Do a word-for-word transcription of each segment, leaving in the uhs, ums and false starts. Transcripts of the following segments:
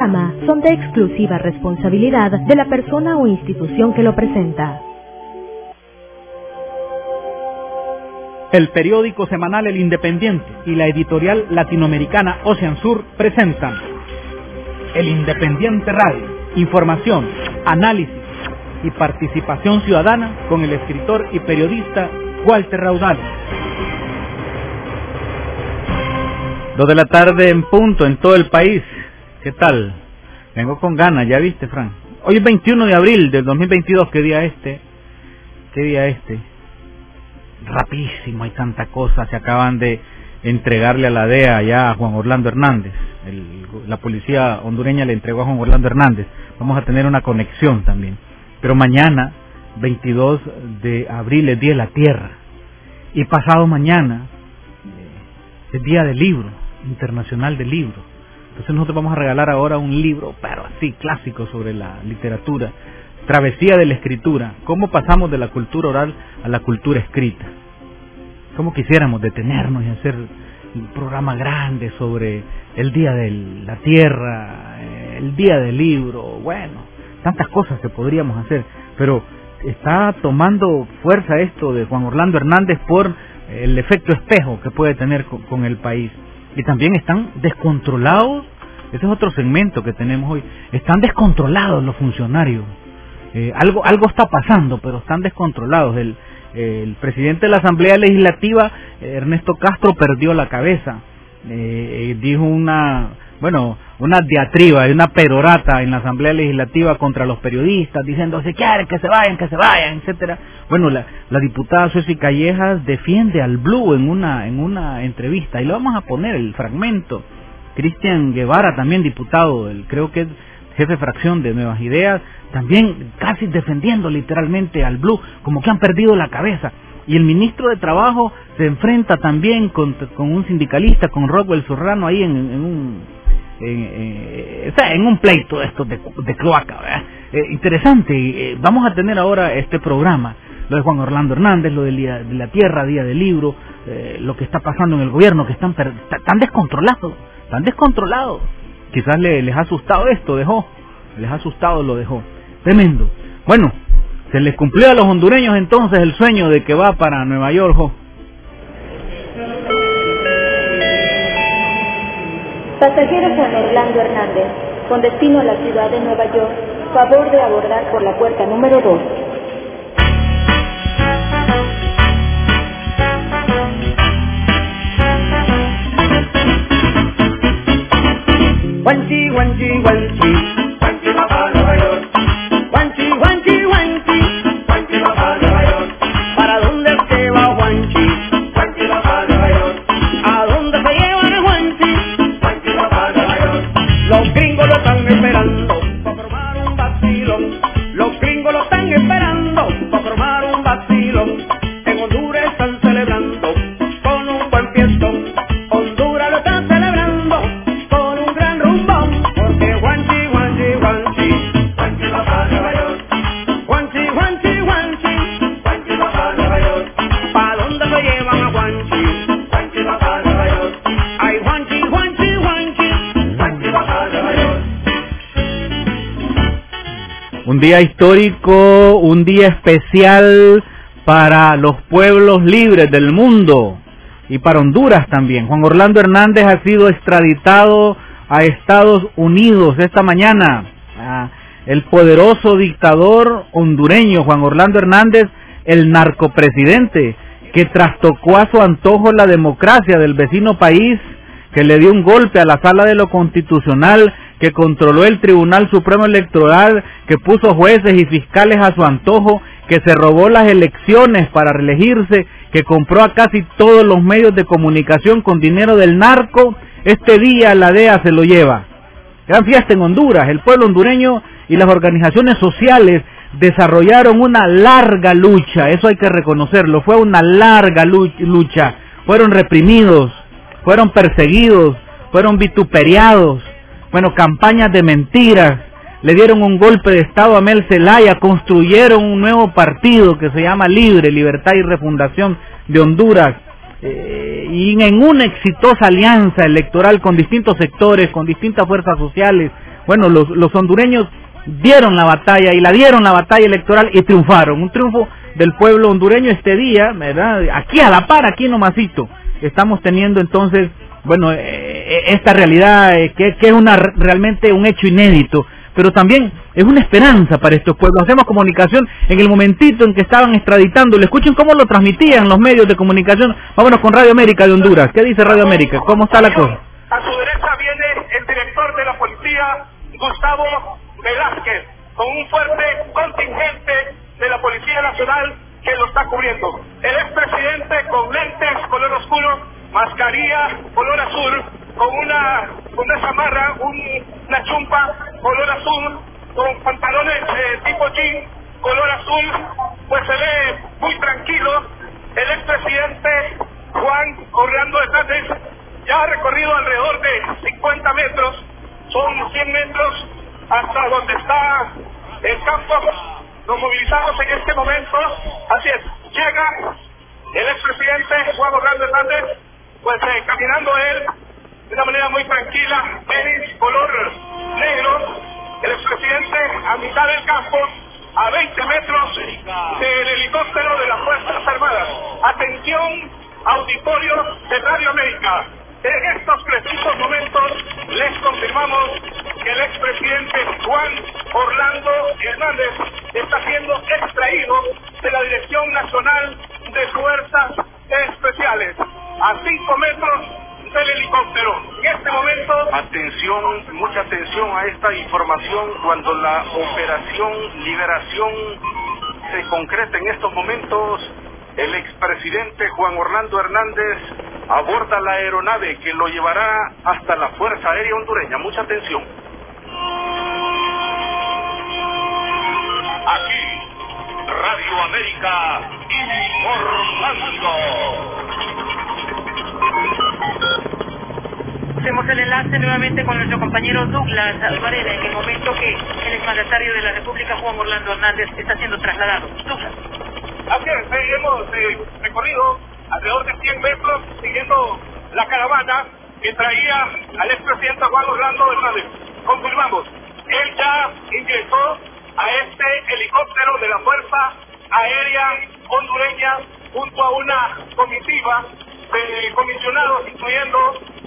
son de exclusiva responsabilidad de la persona o institución que lo presenta. El periódico semanal El Independiente y la editorial latinoamericana Ocean Sur presentan El Independiente Radio, información, análisis y participación ciudadana con el escritor y periodista Walter Raudal. Dos de la tarde en punto en todo el país. ¿Qué tal? Vengo con ganas, ya viste, Fran. Hoy es veintiuno de abril del dos mil veintidós. ¿Qué día este? ¿Qué día este? Rapidísimo, hay tanta cosa. Se acaban de entregarle a la D E A ya a Juan Orlando Hernández. El, la policía hondureña le entregó a Juan Orlando Hernández. Vamos a tener una conexión también. Pero mañana, veintidós de abril, es Día de la Tierra. Y pasado mañana es Día del Libro, Internacional del Libro. Entonces nosotros vamos a regalar ahora un libro, pero así, clásico sobre la literatura. Travesía de la escritura. Cómo pasamos de la cultura oral a la cultura escrita. Cómo quisiéramos detenernos y hacer un programa grande sobre el Día de la Tierra, el Día del Libro. Bueno, tantas cosas que podríamos hacer. Pero está tomando fuerza esto de Juan Orlando Hernández por el efecto espejo que puede tener con, con el país. Y también están descontrolados. Ese es otro segmento que tenemos hoy. Están descontrolados los funcionarios. Eh, algo algo está pasando, pero están descontrolados. El, eh, el presidente de la Asamblea Legislativa, eh, Ernesto Castro, perdió la cabeza. Eh, eh, dijo una, bueno, una diatriba, una perorata en la Asamblea Legislativa contra los periodistas, diciendo si quieren que se vayan, que se vayan, etcétera. Bueno, la, la diputada Susi Callejas defiende al Blue en una en una entrevista y le vamos a poner el fragmento. Cristian Guevara, también diputado, el, creo que es jefe de fracción de Nuevas Ideas, también casi defendiendo literalmente al Blue, como que han perdido la cabeza. Y el ministro de Trabajo se enfrenta también con, con un sindicalista, con Rockwell Serrano, ahí en, en un en, en, o sea, en un pleito de estos de, de cloaca, ¿verdad? Eh, interesante. Eh, vamos a tener ahora este programa, lo de Juan Orlando Hernández, lo del Día de la Tierra, Día del Libro, eh, lo que está pasando en el gobierno, que están per, tan descontrolados, tan descontrolados. Quizás le, les ha asustado esto, dejó, les ha asustado, lo dejó. Tremendo. Bueno, se les cumplió a los hondureños entonces el sueño de que va para Nueva York, jo. Pasajero Juan Orlando Hernández, con destino a la ciudad de Nueva York, favor de abordar por la puerta número dos. Guanchi, guanchi, guanchi, guanchi va para Nueva York. Guanchi, guanchi, guanchi, guanchi va para Nueva York. ¿Para dónde se va Guanchi? Guanchi va para Nueva York. ¿A dónde se lleva Guanchi? Guanchi va para Nueva York. Los gringos lo están esperando para formar un vacilón. Los gringos lo están esperando para formar un vacilón. En Honduras están celebrando con un buen fiestón. Honduras lo están celebrando con un gran rumbón, porque Guanchi, Guanchi, Guanchi, Guanchi va para Nueva York. Guanchi, Guanchi, Guanchi, Guanchi va para Nueva York. ¿Pa' dónde se llevan a Guanchi? Guanchi va para Nueva York. Ay, Guanchi, Guanchi, Guanchi, Guanchi va para Nueva York. Un día histórico, un día especial para los pueblos libres del mundo y para Honduras también. Juan Orlando Hernández ha sido extraditado a Estados Unidos esta mañana. Ah, el poderoso dictador hondureño Juan Orlando Hernández, el narcopresidente que trastocó a su antojo la democracia del vecino país, que le dio un golpe a la Sala de lo Constitucional, que controló el Tribunal Supremo Electoral, que puso jueces y fiscales a su antojo, que se robó las elecciones para reelegirse, que compró a casi todos los medios de comunicación con dinero del narco. Este día la D E A se lo lleva. Gran fiesta en Honduras. El pueblo hondureño y las organizaciones sociales desarrollaron una larga lucha, eso hay que reconocerlo, fue una larga lucha. Fueron reprimidos, fueron perseguidos, fueron vituperiados, bueno, campañas de mentiras, le dieron un golpe de estado a Mel Zelaya, construyeron un nuevo partido que se llama Libre, Libertad y Refundación de Honduras, eh, y en una exitosa alianza electoral con distintos sectores, con distintas fuerzas sociales, Bueno, los, los hondureños dieron la batalla y la dieron la batalla electoral y triunfaron. Un triunfo del pueblo hondureño este día, ¿verdad? Aquí a la par, aquí nomasito, estamos teniendo entonces, bueno, eh, esta realidad eh, que, que es una realmente un hecho inédito, pero también es una esperanza para estos pueblos. Hacemos comunicación en el momentito en que estaban extraditando. Le escuchen cómo lo transmitían los medios de comunicación. Vámonos con Radio América de Honduras. ¿Qué dice Radio América? ¿Cómo está la cosa? A su derecha viene el director de la policía, Gustavo Velázquez, con un fuerte contingente de la Policía Nacional que lo está cubriendo. El expresidente con lentes color oscuro, mascarilla color azul, con una con una chamarra, un, una chumpa color azul, con pantalones eh, tipo jean color azul, pues se ve muy tranquilo. El expresidente Juan Orlando Hernández ya ha recorrido alrededor de cincuenta metros, son cien metros hasta donde está el campo. Nos movilizamos en este momento, así es, llega el expresidente Juan Orlando Hernández, pues eh, caminando él de una manera muy tranquila, tenis color negro, el expresidente a mitad del campo, a veinte metros del helicóptero de las Fuerzas Armadas. Atención, auditorio de Radio América. En estos precisos momentos les confirmamos que el expresidente Juan Orlando Hernández está siendo extraído de la Dirección Nacional de Fuerzas Especiales a cinco metros del helicóptero. En este momento, atención, mucha atención a esta información cuando la operación Liberación se concreta en estos momentos. El expresidente Juan Orlando Hernández aborda la aeronave que lo llevará hasta la Fuerza Aérea Hondureña. Mucha atención. Aquí, Radio América informando. Hacemos el enlace nuevamente con nuestro compañero Douglas Varela en el momento que el exmandatario de la República, Juan Orlando Hernández, está siendo trasladado. Douglas. Así es, eh, hemos eh, recorrido alrededor de cien metros siguiendo la caravana que traía al expresidente Juan Orlando Hernández. Confirmamos, él ya ingresó a este helicóptero de la Fuerza Aérea Hondureña junto a una comitiva de comisionados, incluyendo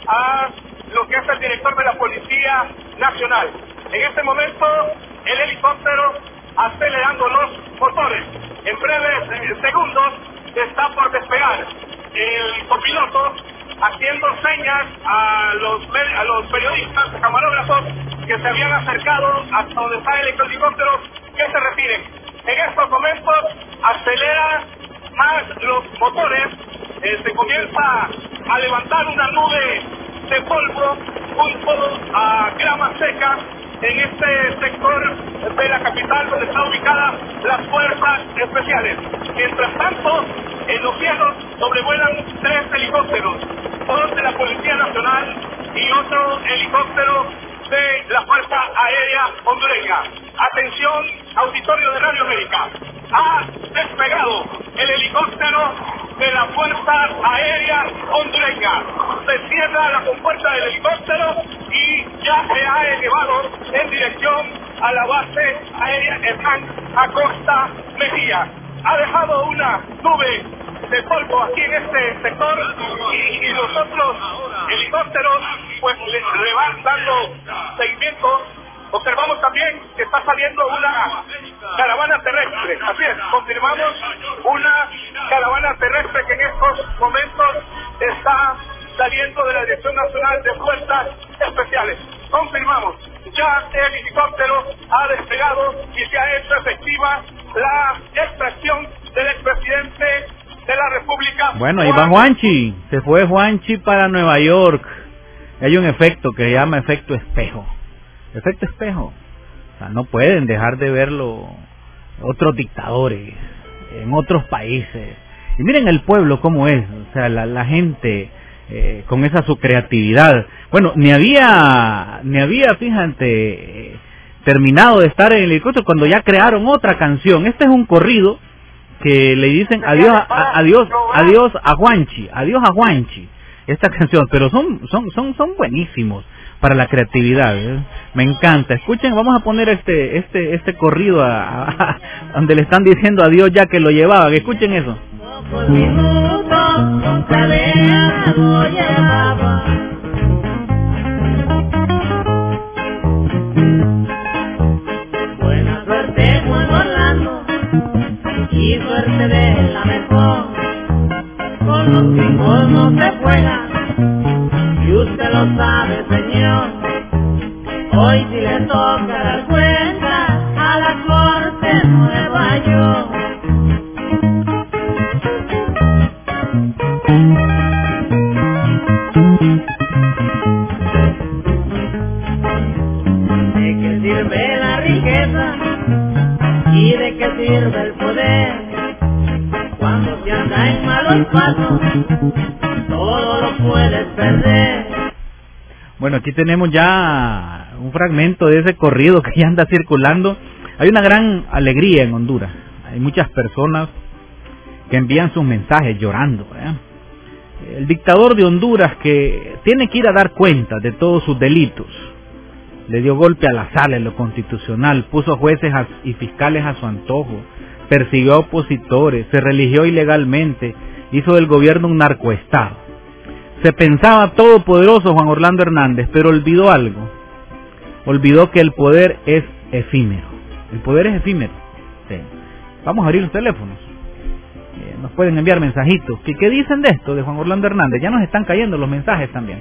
a lo que es el director de la Policía Nacional. En este momento, el helicóptero acelerando los motores. En breves eh, segundos está por despegar. El copiloto haciendo señas a los a los periodistas, camarógrafos que se habían acercado hasta donde está el helicóptero, que se retiren. En estos momentos acelera más los motores, eh, se comienza a levantar una nube de polvo junto a grama seca en este sector de la capital donde están ubicadas las fuerzas especiales. Mientras tanto, en los cielos sobrevuelan tres helicópteros, dos de la Policía Nacional y otro helicóptero de la Fuerza Aérea Hondureña. Atención, auditorio de Radio América. Ha despegado el helicóptero de la Fuerza Aérea Hondureña. Se cierra la compuerta del helicóptero y ya se ha elevado en dirección a la base aérea Hernán Acosta Mejía. Ha dejado una nube de polvo aquí en este sector y, y los otros helicópteros pues le, le van dando seguimiento. Observamos también que está saliendo una caravana terrestre. Así es, confirmamos una caravana terrestre que en estos momentos está saliendo de la Dirección Nacional de Fuerzas Especiales. Confirmamos, ya el helicóptero ha despegado y se ha hecho efectiva la extracción del expresidente de la República. Bueno, ahí va Juanchi, se fue Juanchi para Nueva York. Hay un efecto que se llama efecto espejo. Efecto espejo. O sea, no pueden dejar de verlo otros dictadores en otros países. Y miren el pueblo cómo es, o sea, la, la gente eh, con esa su creatividad. Bueno, ni había, ni había, fíjate, eh, terminado de estar en el helicóptero cuando ya crearon otra canción. Este es un corrido que le dicen adiós, a, adiós, adiós a Juanchi, adiós a Juanchi. Esta canción, pero son, son, son, son buenísimos. para la creatividad, ¿eh? Me encanta. Escuchen, vamos a poner este este este corrido a, a, a donde le están diciendo a Dios ya que lo llevaban. Escuchen eso. Pocos minutos con cadena lo llevaba. Buena suerte Juan Orlando y suerte de la mejor. Con los gringos no se juega y usted lo sabe, señor. Hoy sí le toca dar cuenta a la corte de Nueva York. ¿De qué sirve la riqueza y de qué sirve el poder? Cuando se anda en malos pasos, todo lo puedes perder. Bueno, aquí tenemos ya un fragmento de ese corrido que ya anda circulando. Hay una gran alegría en Honduras. Hay muchas personas que envían sus mensajes llorando, ¿eh? El dictador de Honduras, que tiene que ir a dar cuenta de todos sus delitos, le dio golpe a la sala en lo constitucional, puso jueces y fiscales a su antojo, persiguió a opositores, se religió ilegalmente, hizo del gobierno un narcoestado. Se pensaba todopoderoso Juan Orlando Hernández, pero olvidó algo. Olvidó que el poder es efímero. El poder es efímero. Sí. Vamos a abrir los teléfonos. Eh, nos pueden enviar mensajitos. ¿Qué, ¿Qué dicen de esto de Juan Orlando Hernández? Ya nos están cayendo los mensajes también.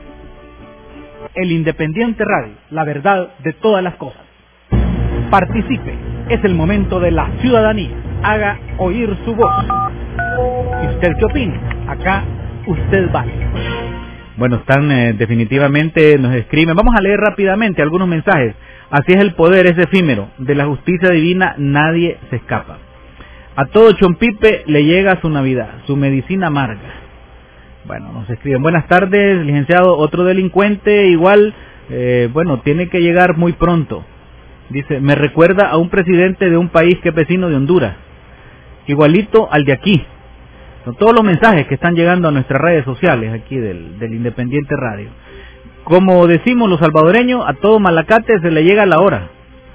El Independiente Radio, la verdad de todas las cosas. Participe. Es el momento de la ciudadanía. Haga oír su voz. ¿Y usted qué opina? Acá usted vale. Bueno, están eh, definitivamente, nos escriben. Vamos a leer rápidamente algunos mensajes. Así es el poder, es efímero. De la justicia divina nadie se escapa. A todo chompipe le llega su Navidad, su medicina amarga. Bueno, nos escriben. Buenas tardes, licenciado. Otro delincuente igual, eh, bueno, tiene que llegar muy pronto. Dice, me recuerda a un presidente de un país que es vecino de Honduras. Igualito al de aquí. Son todos los mensajes que están llegando a nuestras redes sociales aquí del, del Independiente Radio. Como decimos los salvadoreños, a todo malacate se le llega la hora.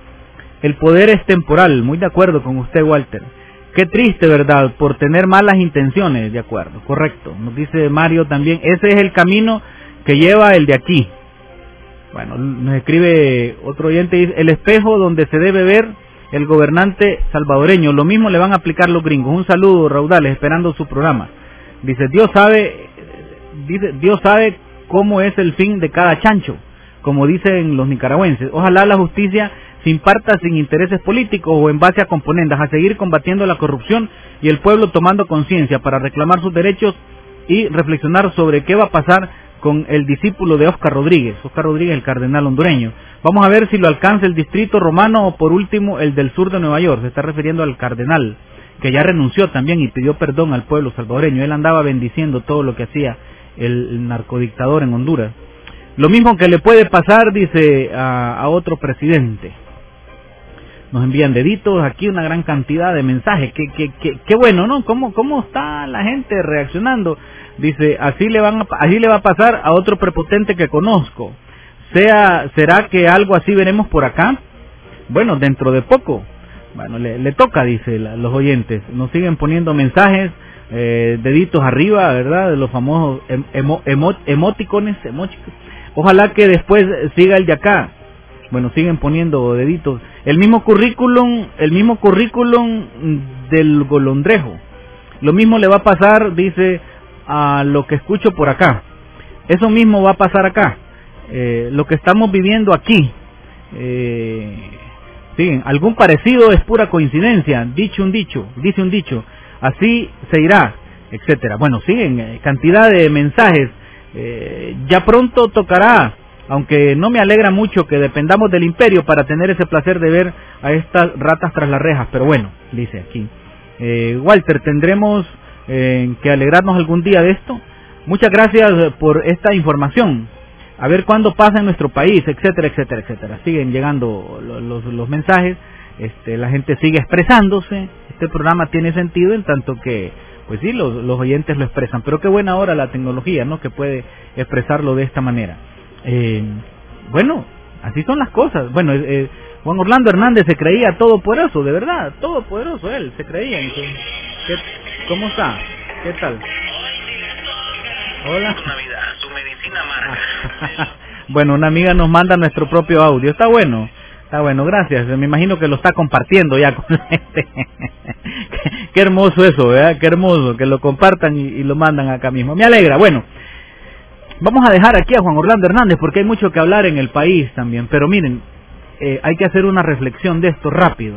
El poder es temporal, muy de acuerdo con usted, Walter. Qué triste, ¿verdad? Por tener malas intenciones, de acuerdo, correcto. Nos dice Mario también, ese es el camino que lleva el de aquí. Bueno, nos escribe otro oyente, dice, el espejo donde se debe ver el gobernante salvadoreño, lo mismo le van a aplicar los gringos. Un saludo, Raudales, esperando su programa. Dice, Dios sabe, dice, Dios sabe cómo es el fin de cada chancho, como dicen los nicaragüenses. Ojalá la justicia se imparta sin intereses políticos o en base a componendas, a seguir combatiendo la corrupción y el pueblo tomando conciencia para reclamar sus derechos y reflexionar sobre qué va a pasar con el discípulo de Óscar Rodríguez, Óscar Rodríguez, el cardenal hondureño. Vamos a ver si lo alcanza el distrito romano o por último el del sur de Nueva York. Se está refiriendo al cardenal, que ya renunció también y pidió perdón al pueblo salvadoreño. Él andaba bendiciendo todo lo que hacía el narcodictador en Honduras. Lo mismo que le puede pasar, dice, a, a otro presidente. Nos envían deditos, aquí una gran cantidad de mensajes. Qué que, que, que bueno, ¿no? ¿Cómo, ¿Cómo está la gente reaccionando? Dice, así le van a, así le va a pasar a otro prepotente que conozco. Sea, ¿será que algo así veremos por acá? Bueno, dentro de poco. Bueno, le, le toca, dice la, los oyentes. Nos siguen poniendo mensajes, eh, deditos arriba, ¿verdad? De los famosos emo, emo, emoticones, emoticos. Ojalá que después siga el de acá. Bueno, siguen poniendo deditos. El mismo currículum, el mismo currículum del golondrejo. Lo mismo le va a pasar, dice, a lo que escucho por acá. Eso mismo va a pasar acá. Eh, lo que estamos viviendo aquí. Eh, sí, algún parecido es pura coincidencia. Dicho un dicho, dice un dicho. Así se irá, etcétera. Bueno, siguen eh, cantidad de mensajes. Eh, ya pronto tocará. Aunque no me alegra mucho que dependamos del imperio para tener ese placer de ver a estas ratas tras las rejas. Pero bueno, dice aquí. Eh, Walter, ¿tendremos eh, que alegrarnos algún día de esto? Muchas gracias por esta información. A ver cuándo pasa en nuestro país, etcétera, etcétera, etcétera. Siguen llegando los, los, los mensajes. Este, la gente sigue expresándose. Este programa tiene sentido en tanto que, pues sí, los, los oyentes lo expresan. Pero qué buena hora la tecnología, ¿no? Que puede expresarlo de esta manera. Eh, bueno, así son las cosas. Bueno, eh, eh, Juan Orlando Hernández se creía todopoderoso, de verdad, todopoderoso él, se creía. Entonces, ¿qué, ¿cómo está? ¿Qué tal? Hola. Su medicina marca. Bueno, una amiga nos manda nuestro propio audio, está bueno. Está bueno, gracias. Me imagino que lo está compartiendo ya con la gente. qué, qué hermoso eso, ¿verdad? Qué hermoso que lo compartan y, y lo mandan acá mismo. Me alegra. Bueno, vamos a dejar aquí a Juan Orlando Hernández porque hay mucho que hablar en el país también. Pero miren, eh, hay que hacer una reflexión de esto rápido.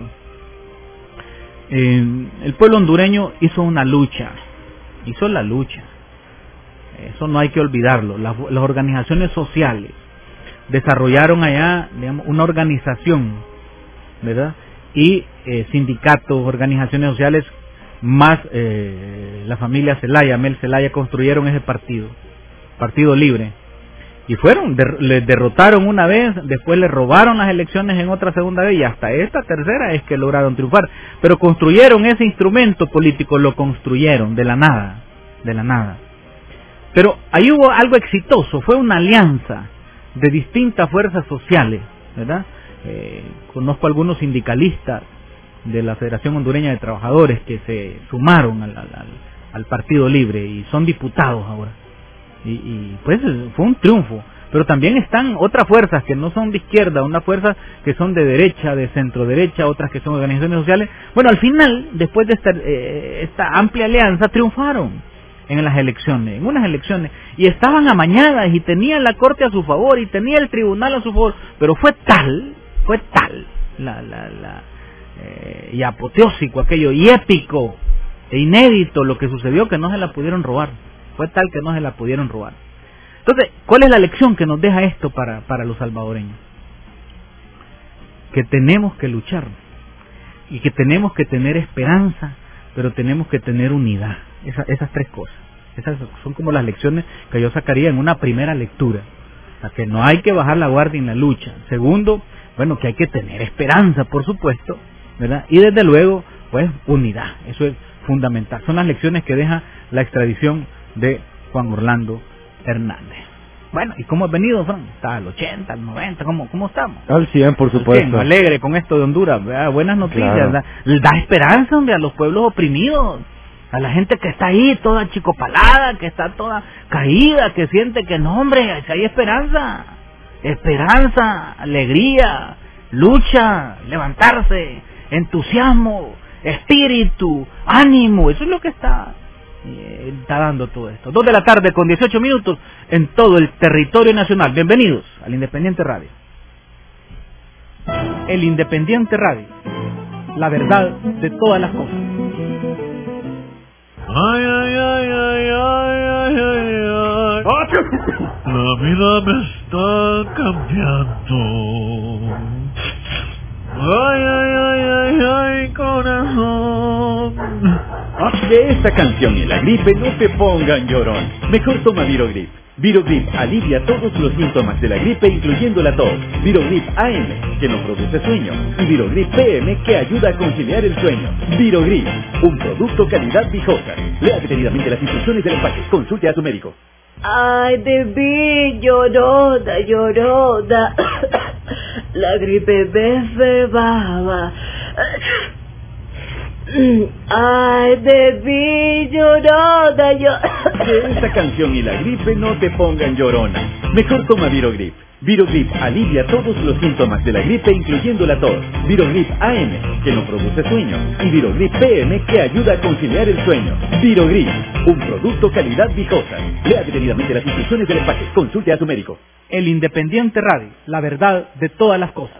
Eh, el pueblo hondureño hizo una lucha, hizo la lucha. Eso no hay que olvidarlo. Las, las organizaciones sociales desarrollaron allá, digamos, una organización, ¿verdad? Y eh, sindicatos, organizaciones sociales, más eh, la familia Zelaya, Mel Zelaya, construyeron ese partido, Partido Libre. Y fueron, der, le derrotaron una vez, después le robaron las elecciones en otra segunda vez, y hasta esta tercera es que lograron triunfar. Pero construyeron ese instrumento político, lo construyeron de la nada, de la nada. Pero ahí hubo algo exitoso, fue una alianza de distintas fuerzas sociales, ¿verdad? Eh, conozco algunos sindicalistas de la Federación Hondureña de Trabajadores que se sumaron al, al, al Partido Libre y son diputados ahora. Y, y pues fue un triunfo. Pero también están otras fuerzas que no son de izquierda, unas fuerzas que son de derecha, de centro derecha, otras que son organizaciones sociales. Bueno, al final, después de esta, eh, esta amplia alianza, triunfaron en las elecciones, en unas elecciones, y estaban amañadas y tenían la corte a su favor y tenía el tribunal a su favor, pero fue tal, fue tal la, la, la eh, y apoteósico aquello, y épico e inédito lo que sucedió, que no se la pudieron robar, fue tal que no se la pudieron robar. Entonces, ¿cuál es la lección que nos deja esto para, para los salvadoreños? Que tenemos que luchar y que tenemos que tener esperanza, pero tenemos que tener unidad. Esa, esas tres cosas, esas son como las lecciones que yo sacaría en una primera lectura. O sea, que no hay que bajar la guardia en la lucha. Segundo, bueno, que hay que tener esperanza, por supuesto, ¿verdad? Y desde luego, pues, unidad. Eso es fundamental. Son las lecciones que deja la extradición de Juan Orlando Hernández. Bueno, ¿y cómo has venido, Fran? ¿Está al ochenta, al noventa? ¿Cómo, cómo estamos? Al cien, por supuesto. cien, alegre con esto de Honduras, ¿verdad? Buenas noticias, claro. ¿verdad? Da esperanza, hombre, a los pueblos oprimidos. A la gente que está ahí toda chicopalada, que está toda caída, que siente que no, hombre, hay esperanza, esperanza, alegría, lucha, levantarse, entusiasmo, espíritu, ánimo, eso es lo que está, eh, está dando todo esto. Dos de la tarde con dieciocho minutos en todo el territorio nacional. Bienvenidos al Independiente Radio. El Independiente Radio, la verdad de todas las cosas. Ay, ay, ay, ay, ay, ay, ay, ay. La vida me está cambiando. Ay, ay, ay, ay, ay, corazón. Que esta canción y la gripe no te pongan llorón. Mejor toma Virogrip. Virogrip alivia todos los síntomas de la gripe, incluyendo la tos. Virogrip A M, que no produce sueño. Y Virogrip P M, que ayuda a conciliar el sueño. Virogrip, un producto calidad Vijosa. Lea detenidamente las instrucciones del empaque. Consulte a su médico. Ay, bebé, lloroda, lloroda. La gripe me cebaba. Ay, bebé, lloroda, yo... Que esta canción y la gripe no te pongan llorona. Mejor toma Virogrip. Virogrip alivia todos los síntomas de la gripe, incluyendo la tos. Virogrip A M, que no produce sueño. Y Virogrip P M, que ayuda a conciliar el sueño. Virogrip, un producto calidad Vijosa. Lea detenidamente las instrucciones del empaque. Consulte a su médico. El Independiente Radio, la verdad de todas las cosas.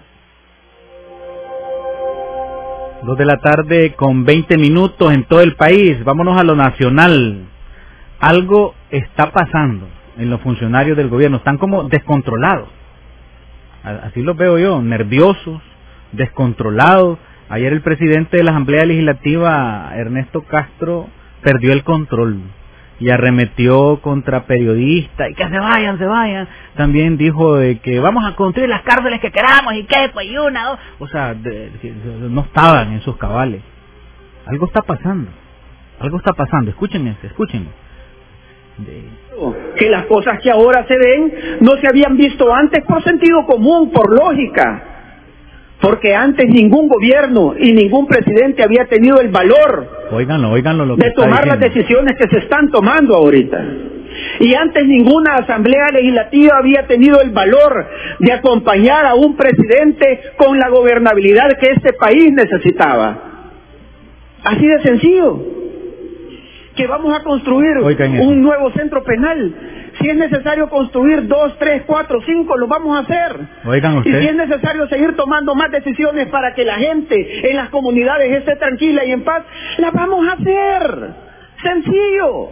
Dos de la tarde con veinte minutos en todo el país. Vámonos a lo nacional. Algo está pasando en los funcionarios del gobierno. Están como descontrolados. Así los veo yo, nerviosos, descontrolados. Ayer el presidente de la Asamblea Legislativa, Ernesto Castro, perdió el control y arremetió contra periodistas y que se vayan, se vayan. También dijo de que vamos a construir las cárceles que queramos y que pues y una, dos. O sea, de, de, de, no estaban en sus cabales. Algo está pasando, algo está pasando. Escúchenme, escúchenme. de... que las cosas que ahora se ven no se habían visto antes por sentido común, por lógica, porque antes ningún gobierno y ningún presidente había tenido el valor Óiganlo, óiganlo lo que de está tomar las diciendo. decisiones que se están tomando ahorita. Y antes ninguna asamblea legislativa había tenido el valor de acompañar a un presidente con la gobernabilidad que este país necesitaba. Así de sencillo. Que vamos a construir Oigan eso. un nuevo centro penal. Si es necesario construir dos, tres, cuatro, cinco, lo vamos a hacer. Oigan Y ustedes. si es necesario seguir tomando más decisiones para que la gente en las comunidades esté tranquila y en paz, las vamos a hacer. Sencillo.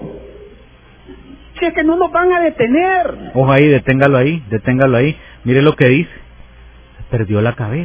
Si es que no nos van a detener. Ojo ahí, deténgalo ahí, deténgalo ahí. Mire lo que dice. Perdió la cabeza.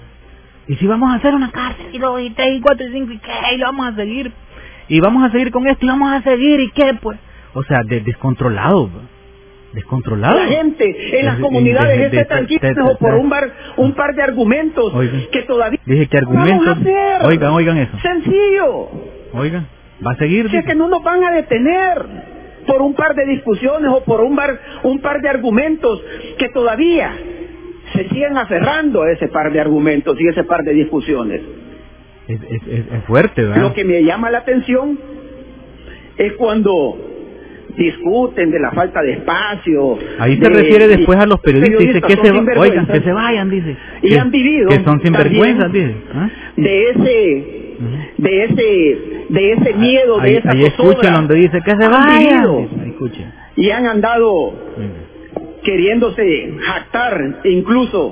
¿Y si vamos a hacer una cárcel? Y dos, y tres, y cuatro, y cinco, ¿y qué? Y lo vamos a seguir. Y vamos a seguir con esto, y vamos a seguir, ¿y qué, pues? O sea, de, descontrolado. Descontrolado. La gente en las De- comunidades de- de- esté de- tranquila de- de- por un, bar, un par de argumentos Oigan. que todavía Dije que argumentos. vamos a hacer. Oigan, oigan eso. Sencillo. Oigan, va a seguir. Si es que no nos van a detener por un par de discusiones o por un, bar, un par de argumentos que todavía se siguen aferrando a ese par de argumentos y ese par de discusiones. Es, es, es, es fuerte, ¿verdad? Lo que me llama la atención es cuando discuten de la falta de espacio. Ahí se de- refiere después a los periodistas, dice que son se, va- sinvergüenzas. oigan, que se vayan, dice. Y que, han vivido que son sinvergüenzas, también dice. ¿Ah? de ese de ese de ese miedo, de Ahí, esa ahí zozobra. escuchen donde dice que se Han vayan. vivido Dice, ahí escuchen. y han andado queriéndose jactar incluso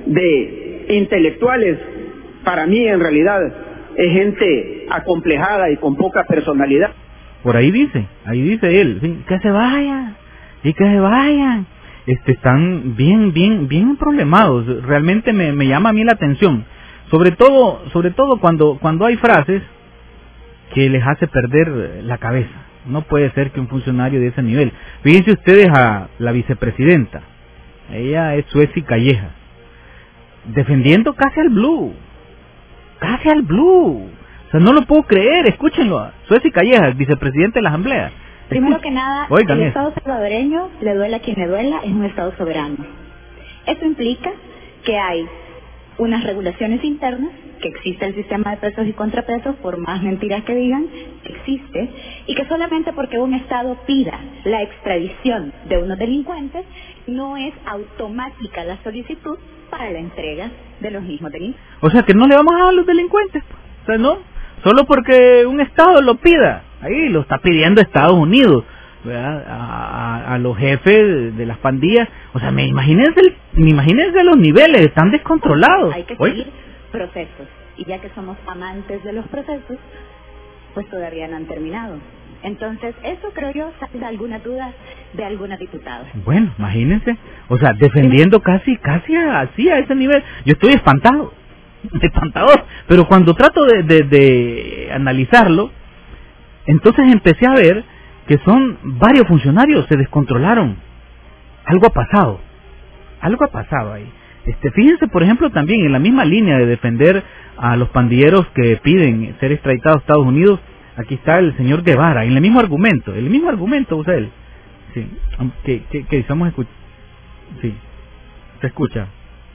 de intelectuales. Para mí en realidad es gente acomplejada y con poca personalidad. Por ahí dice, ahí dice él, sí, que se vayan, y que se vayan. Este, están bien, bien, bien problemados. Realmente me, me llama a mí la atención. Sobre todo, sobre todo cuando, cuando hay frases que les hace perder la cabeza. No puede ser que un funcionario de ese nivel. Fíjense ustedes a la vicepresidenta. Ella es Sueci Calleja. Defendiendo casi al Blue. Casi al Blue. O sea, no lo puedo creer, escúchenlo. Sueci Calleja, vicepresidente de la Asamblea. Primero que nada, Oigan el eso. Estado salvadoreño, le duela a quien le duela, es un Estado soberano. Eso implica que hay unas regulaciones internas, que existe el sistema de pesos y contrapesos, por más mentiras que digan, existe, y que solamente porque un Estado pida la extradición de unos delincuentes, no es automática la solicitud para la entrega de los mismos delincuentes. O sea, que no le vamos a dar a los delincuentes. O sea, no. Solo porque un Estado lo pida. Ahí lo está pidiendo Estados Unidos, ¿verdad? A, a, a los jefes de las pandillas. O sea, me imagínense, el, me imagínense los niveles, están descontrolados. Hay que Oiga. seguir procesos. Y ya que somos amantes de los procesos, pues todavía no han terminado. Entonces, eso creo yo salda alguna duda de alguna diputada. Bueno, imagínense. O sea, defendiendo casi, casi así a ese nivel. Yo estoy espantado. Espantado. Pero cuando trato de, de, de analizarlo, entonces empecé a ver que son varios funcionarios, se descontrolaron. Algo ha pasado. Algo ha pasado ahí. Este, fíjense, por ejemplo, también en la misma línea de defender a los pandilleros que piden ser extraditados a Estados Unidos, aquí está el señor Guevara, en el mismo argumento, el mismo argumento usa él. Sí, que, que, que estamos escuchando. Sí, se escucha.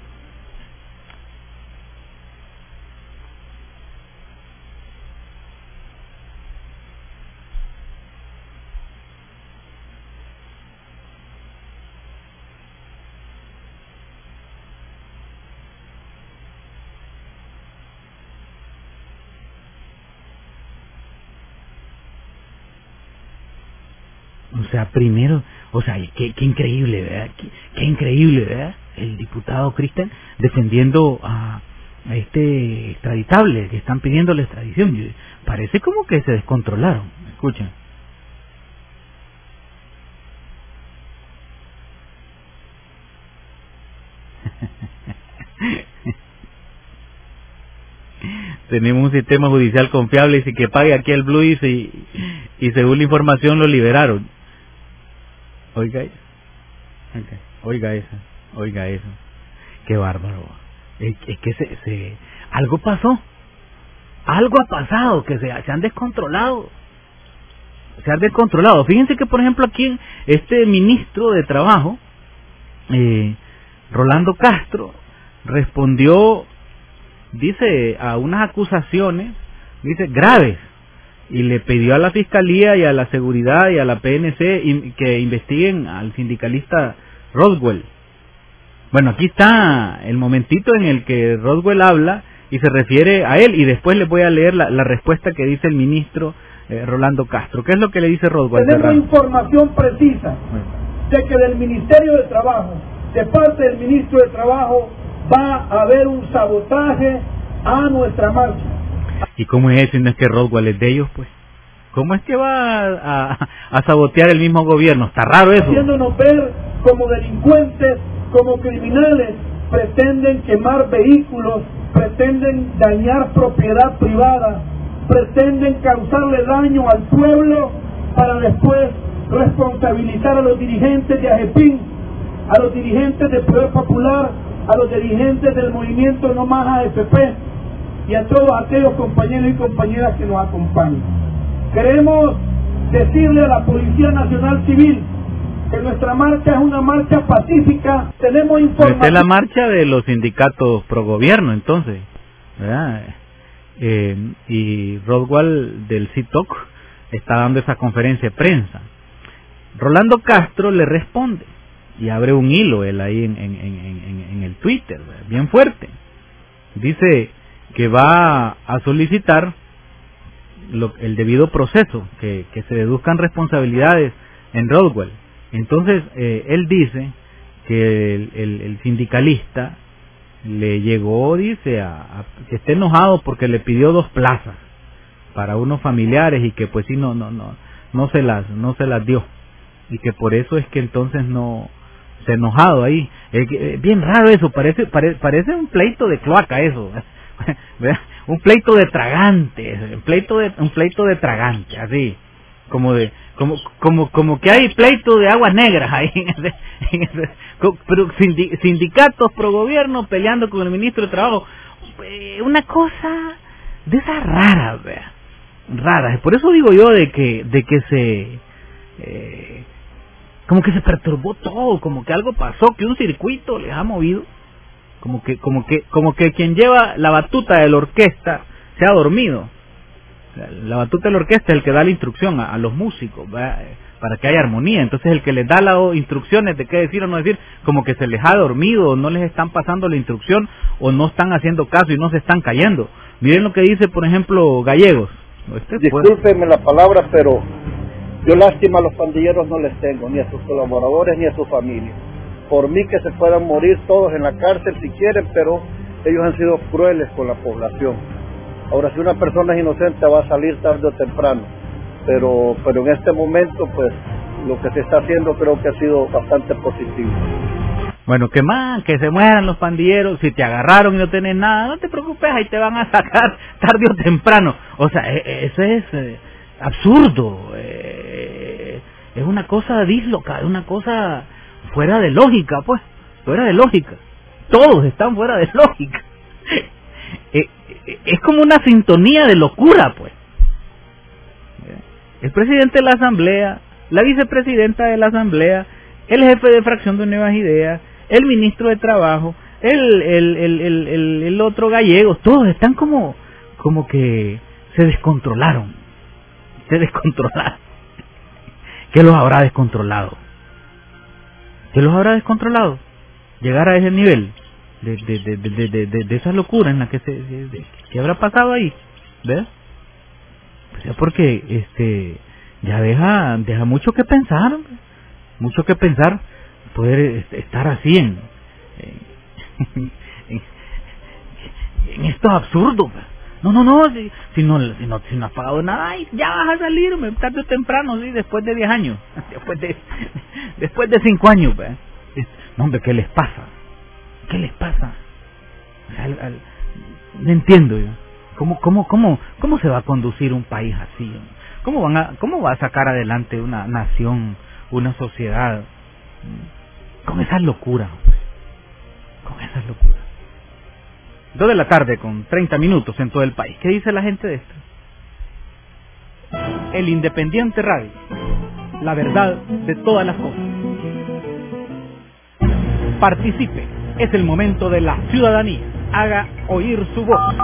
O sea, primero, o sea, qué, qué increíble, ¿verdad? Qué, qué increíble, ¿verdad? El diputado Cristian defendiendo a, a este extraditable, que están pidiendo la extradición. Yo- parece como que se descontrolaron. Escuchen. Tenemos un sistema judicial confiable y si que pague aquí el Blue y, si, y según la información lo liberaron. Oiga eso. Okay. Oiga eso. Oiga eso. Qué bárbaro. Es, es que se, se algo pasó. Algo ha pasado, que se, se han descontrolado. se ha descontrolado. Fíjense que, por ejemplo, aquí este ministro de Trabajo, eh, Rolando Castro, respondió, dice, a unas acusaciones, dice, graves, y le pidió a la Fiscalía y a la Seguridad y a la P N C in, que investiguen al sindicalista Rodwell. Bueno, aquí está el momentito en el que Rodwell habla y se refiere a él, y después les voy a leer la, la respuesta que dice el ministro eh, Rolando Castro. ¿Qué es lo que le dice Rodwell? Tenemos Serrano? información precisa de que del Ministerio de Trabajo, de parte del ministro de Trabajo, va a haber un sabotaje a nuestra marcha. ¿Y cómo es eso? ¿No es que Rodwell es de ellos, pues? ¿Cómo es que va a, a, a sabotear el mismo gobierno? Está raro eso. Haciéndonos ver como delincuentes, como criminales, pretenden quemar vehículos, pretenden dañar propiedad privada, pretenden causarle daño al pueblo para después responsabilizar a los dirigentes de AGEPIN, a los dirigentes del Poder Popular, a los dirigentes del movimiento No Más A F P y a todos aquellos compañeros y compañeras que nos acompañan. Queremos decirle a la Policía Nacional Civil que nuestra marcha es una marcha pacífica. Tenemos información. Esta es la marcha de los sindicatos pro gobierno, entonces, ¿verdad? Eh, y Rodwell del C I T O C está dando esa conferencia de prensa. Rolando Castro le responde y abre un hilo él ahí en, en, en, en, en el Twitter, ¿verdad? Bien fuerte. Dice que va a solicitar lo, el debido proceso, que, que se deduzcan responsabilidades en Rodwell. Entonces, eh, él dice que el, el, el sindicalista le llegó, dice, a, a que esté enojado porque le pidió dos plazas para unos familiares y que pues sí no no no no se las no se las dio, y que por eso es que entonces no se ha enojado ahí. Eh, eh, bien raro eso, parece pare, parece un pleito de cloaca eso. Un pleito de tragantes, un pleito de un pleito de tragantes, así como de como como como que hay pleito de aguas negras ahí en ese, en ese, pero sindicatos pro gobierno peleando con el ministro de Trabajo, una cosa de esas raras, vea, raras. Por eso digo yo de que de que se eh, como que se perturbó todo, como que algo pasó, que un circuito les ha movido, como que como que como que quien lleva la batuta de la orquesta se ha dormido. La batuta de la orquesta es el que da la instrucción a, a los músicos, ¿verdad? Para que haya armonía. Entonces el que les da las instrucciones de qué decir o no decir, como que se les ha dormido, o no les están pasando la instrucción, o no están haciendo caso y no se están cayendo. Miren lo que dice, por ejemplo, Gallegos. Discúlpenme la palabra, pero yo lástima a los pandilleros no les tengo, ni a sus colaboradores ni a su familia. Por mí que se puedan morir todos en la cárcel si quieren, pero ellos han sido crueles con la población. Ahora, si una persona es inocente va a salir tarde o temprano, pero pero en este momento, pues, lo que se está haciendo creo que ha sido bastante positivo. Bueno, que más, que se mueran los pandilleros, si te agarraron y no tenés nada, no te preocupes, ahí te van a sacar tarde o temprano. O sea, eso es eh, absurdo, eh, es una cosa dísloca, es una cosa fuera de lógica, pues, fuera de lógica. Todos están fuera de lógica. eh, es como una sintonía de locura, pues. El presidente de la Asamblea, la vicepresidenta de la Asamblea, el jefe de fracción de Nuevas Ideas, el ministro de Trabajo, el el el el, el, el otro Gallegos, todos están como como que se descontrolaron, se descontrolaron. ¿Qué los habrá descontrolado? ¿Qué los habrá descontrolado? Llegar a ese nivel de de de de de, de, de esa locura en la que se de, de, ¿qué habrá pasado ahí? ¿Ves? Pues porque este ya deja deja mucho que pensar, mucho que pensar poder estar así en en, en estos absurdos. No, no, no, si, si no si no si no has pagado nada, ay, ya vas a salir, tarde o temprano, sí, después de diez años, después de después de cinco años, ¿verdad? No, hombre, ¿qué les pasa? ¿Qué les pasa? O sea, al, al, no entiendo yo. ¿Cómo, cómo, cómo, ¿Cómo se va a conducir un país así? ¿Cómo van a, cómo va a sacar adelante una nación, una sociedad con esas locuras? Con esas locuras. Dos de la tarde con treinta minutos en todo el país. ¿Qué dice la gente de esto? El Independiente Radio, la verdad de todas las cosas. Participe, es el momento de la ciudadanía. Haga oír su voz.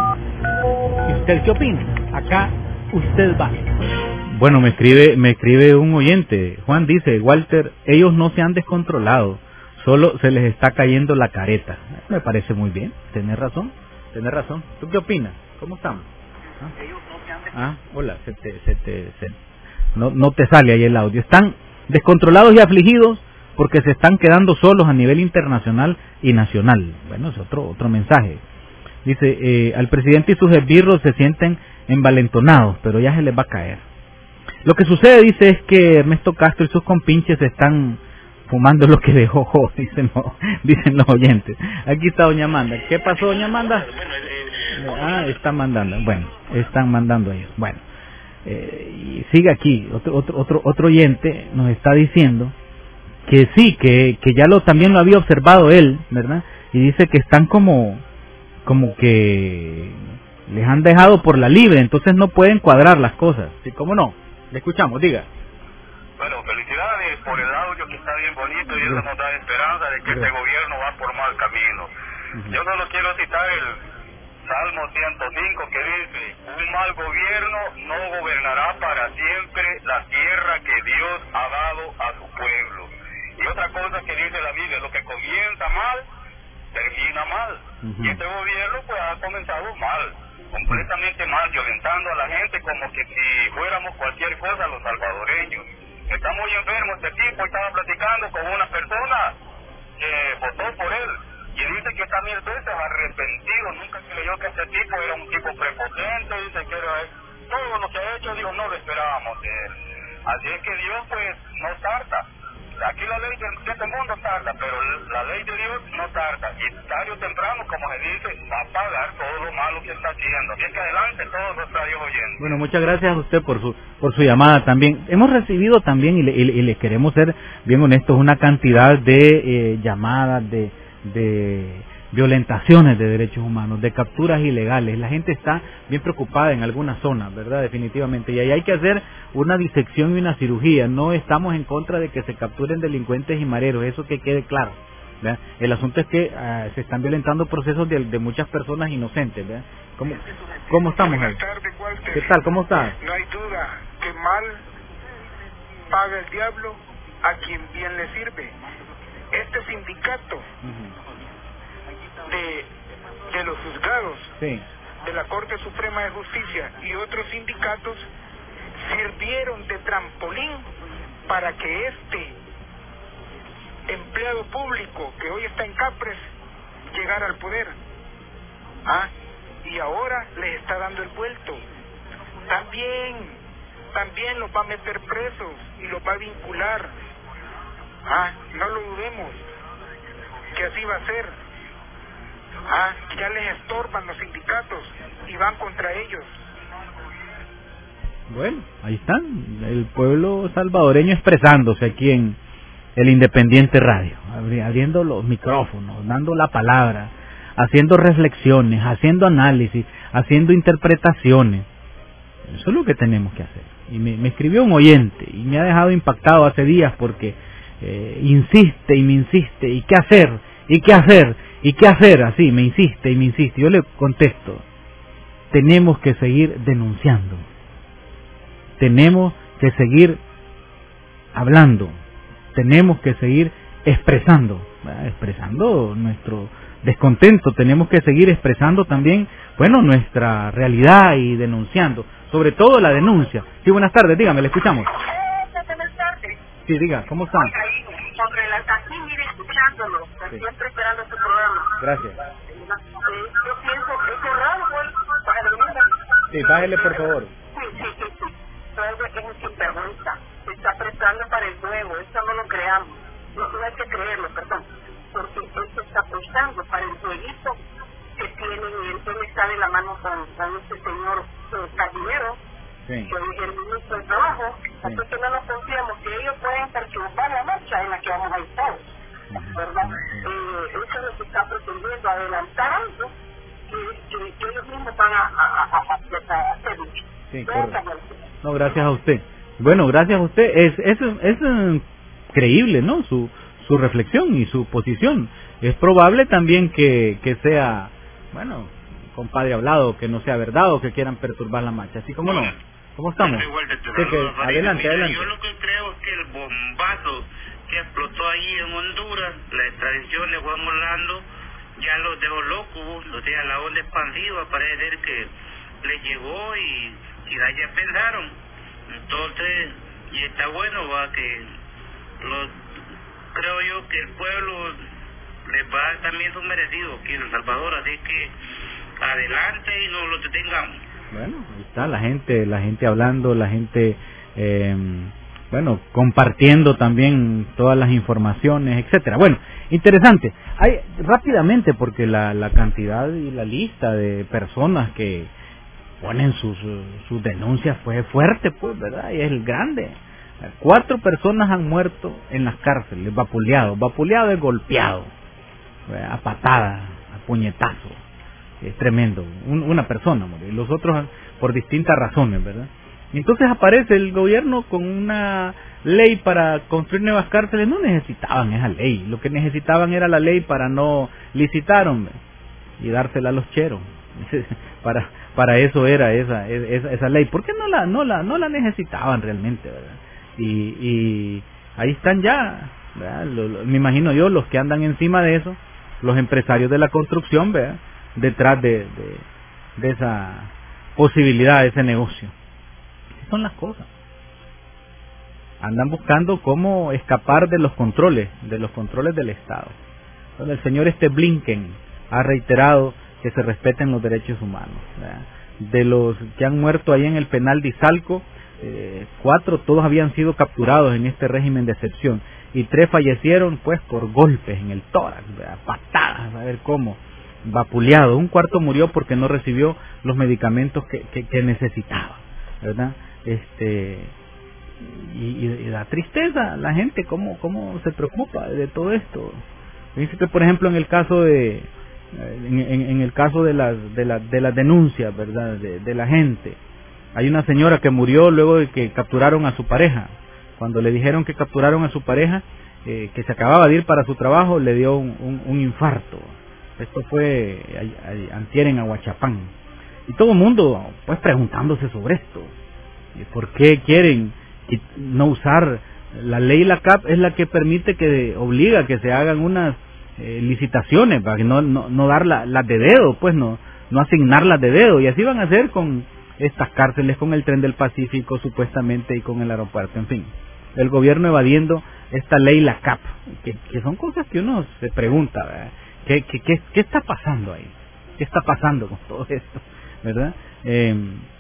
¿Y usted qué opina? Acá usted va. Bueno, me escribe, me escribe un oyente. Juan dice, Walter, ellos no se han descontrolado, solo se les está cayendo la careta. Me parece muy bien, tenés razón, tenés razón. ¿Tú qué opinas? ¿Cómo estamos? ¿Ah? Ah, hola, se te, se te, se... No, no te sale ahí el audio. Están descontrolados y afligidos porque se están quedando solos a nivel internacional y nacional. Bueno, es otro otro mensaje. Dice, eh, al presidente y sus esbirros se sienten envalentonados, pero ya se les va a caer. Lo que sucede, dice, es que Ernesto Castro y sus compinches están fumando lo que dejó, dicen, no, dicen los oyentes. Aquí está doña Amanda. ¿Qué pasó, doña Amanda? Ah, están mandando. Bueno, están mandando ellos. Bueno, eh, y sigue aquí. Otro, otro, otro, otro oyente nos está diciendo que sí, que, que ya lo también lo había observado él, ¿verdad? Y dice que están como, como que les han dejado por la libre, entonces no pueden cuadrar las cosas. ¿Sí? ¿Cómo no? Le escuchamos, diga. Bueno, felicidades por el audio que está bien bonito y eso nos da esperanza de que este gobierno va por mal camino. Uh-huh. Yo solo quiero citar el Salmo ciento cinco que dice, un mal gobierno no gobernará para siempre la tierra que Dios ha dado a su pueblo. Y otra cosa que dice la Biblia, lo que comienza mal, termina mal. Uh-huh. Y este gobierno pues ha comenzado mal, completamente mal, violentando a la gente como que si fuéramos cualquier cosa los salvadoreños. Está muy enfermo este tipo, estaba platicando con una persona que votó por él y dice que está mil veces arrepentido, nunca creyó que este tipo era un tipo prepotente, dice que era todo lo que ha hecho, digo, no lo esperábamos de él. Así es que Dios pues no tarda. Aquí la ley de, de este mundo tarda, pero la ley de Dios no tarda. Y tarde o temprano, como se dice, va a pagar todo lo malo que está haciendo. Así que adelante, todos los radios oyentes. Bueno, muchas gracias a usted por su por su llamada también. Hemos recibido también, y le, y, y le queremos ser bien honestos, una cantidad de eh, llamadas, de, de violentaciones de derechos humanos, de capturas ilegales. La gente está bien preocupada en algunas zonas, ¿verdad? Definitivamente. Y ahí hay que hacer una disección y una cirugía. No estamos en contra de que se capturen delincuentes y mareros, eso que quede claro, ¿verdad? El asunto es que uh, se están violentando procesos de, de muchas personas inocentes, ¿verdad? ¿Cómo, cómo estamos ahí? ¿Qué tal? ¿Cómo está? No hay duda que mal paga el diablo a quien bien le sirve. Este sindicato uh-huh. de, de los juzgados sí. de la Corte Suprema de Justicia y otros sindicatos sirvieron de trampolín para que este empleado público que hoy está en Capres llegara al poder. ¿Ah? Y ahora les está dando el vuelto. También, también los va a meter presos y los va a vincular. ¿Ah? No lo dudemos, que así va a ser. ¿Ah? Ya les estorban los sindicatos y van contra ellos. Bueno, ahí están, el pueblo salvadoreño expresándose aquí en el Independiente Radio, abriendo los micrófonos, dando la palabra, haciendo reflexiones, haciendo análisis, haciendo interpretaciones. Eso es lo que tenemos que hacer. Y me, me escribió un oyente y me ha dejado impactado hace días porque eh, insiste y me insiste, ¿y qué hacer? ¿Y qué hacer? ¿Y qué hacer? Así, me insiste y me insiste. Yo le contesto, tenemos que seguir denunciando. Tenemos que seguir hablando, tenemos que seguir expresando, ¿verdad? expresando nuestro descontento, tenemos que seguir expresando también, bueno, nuestra realidad y denunciando, sobre todo la denuncia. Sí, buenas tardes, dígame, le escuchamos. Buenas tardes. Sí, diga, ¿cómo están? Con relación, aquí, mire, escuchándolo, sí. siempre esperando este programa. Gracias. Eh, yo pienso que es raro, pues, para venir. Sí, bájele, por favor. Sí, sí, sí, sí. Es un sinvergüenza, se está prestando para el juego, eso no lo creamos, no, no hay que creerlo, perdón, porque él se está prestando para el jueguito que tienen y él, él está de la mano con, con este señor eh, Casimiro, sí. que es el ministro de Trabajo, sí. así que no nos confiamos que ellos pueden perturbar la marcha en la que vamos a ir todos, ¿verdad? Eh, eso es lo que está pretendiendo, adelantar algo que, que, que ellos mismos van a, a, a, a, a hacer. Sí, correcto. No, gracias a usted. Bueno, gracias a usted. Es, es, es, es creíble, ¿no? Su, su reflexión y su posición. Es probable también que, que sea, bueno, compadre hablado, que no sea verdad o que quieran perturbar la marcha. Así como no. ¿Cómo estamos? Sí, que, adelante, adelante. Yo lo que creo es que el bombazo que explotó ahí en Honduras, la extradición de Juan Orlando, ya los dejó locos, o sea, la onda expansiva parece ser que les llegó y, y ya pensaron. Entonces, y está bueno, va, que los, creo yo que el pueblo les va a dar también su merecido aquí en El Salvador, así que adelante y no lo detengamos. Bueno, ahí está la gente, la gente hablando, la gente, eh, bueno, compartiendo también todas las informaciones, etcétera. Bueno, interesante. Hay rápidamente, porque la, la cantidad y la lista de personas que ponen sus sus denuncias fue fuerte, pues, ¿verdad? Y es el grande. Cuatro personas han muerto en las cárceles, vapuleado, vapuleado es golpeado, ¿verdad? A patadas, a puñetazos. Es tremendo, Un, una persona murió, y los otros por distintas razones, ¿verdad? Y entonces aparece el gobierno con una ley para construir nuevas cárceles. No necesitaban esa ley, lo que necesitaban era la ley para no licitar, hombre, y dársela a los cheros. para para eso era esa esa, esa ley. ¿Por qué no la no la no la necesitaban realmente, verdad? Y, y ahí están ya, ¿verdad? Lo, lo, me imagino yo los que andan encima de eso, los empresarios de la construcción, ¿verdad? Detrás de, de, de esa posibilidad, de ese negocio. Esas son las cosas. Andan buscando cómo escapar de los controles, de los controles del Estado. Entonces, el señor este Blinken ha reiterado que se respeten los derechos humanos, ¿verdad? De los que han muerto ahí en el penal de Izalco, eh, cuatro, todos habían sido capturados en este régimen de excepción, y tres fallecieron pues por golpes en el tórax, ¿verdad? Patadas, a ver cómo, vapuleado. Un cuarto murió porque no recibió los medicamentos que, que, que necesitaba, ¿verdad? Este y, y, y da tristeza la gente cómo cómo se preocupa de todo esto. Dice que por ejemplo en el caso de en, en, en el caso de las de las de las denuncias, ¿verdad? De, de la gente, hay una señora que murió luego de que capturaron a su pareja. Cuando le dijeron que capturaron a su pareja, eh, que se acababa de ir para su trabajo, le dio un, un, un infarto. Esto fue antier en Aguachapán. Y todo el mundo pues preguntándose sobre esto. ¿Por qué quieren no usar la ley? La C A P es la que permite, que obliga que se hagan unas eh, licitaciones, para que no, no, no dar la, las de dedo, pues no, no asignarlas de dedo. Y así van a hacer con estas cárceles, con el Tren del Pacífico supuestamente y con el aeropuerto, en fin. El gobierno evadiendo esta ley, la C A P, que, que son cosas que uno se pregunta, ¿verdad? ¿Qué, qué, qué, ¿Qué está pasando ahí? ¿Qué está pasando con todo esto? ¿Verdad? Eh,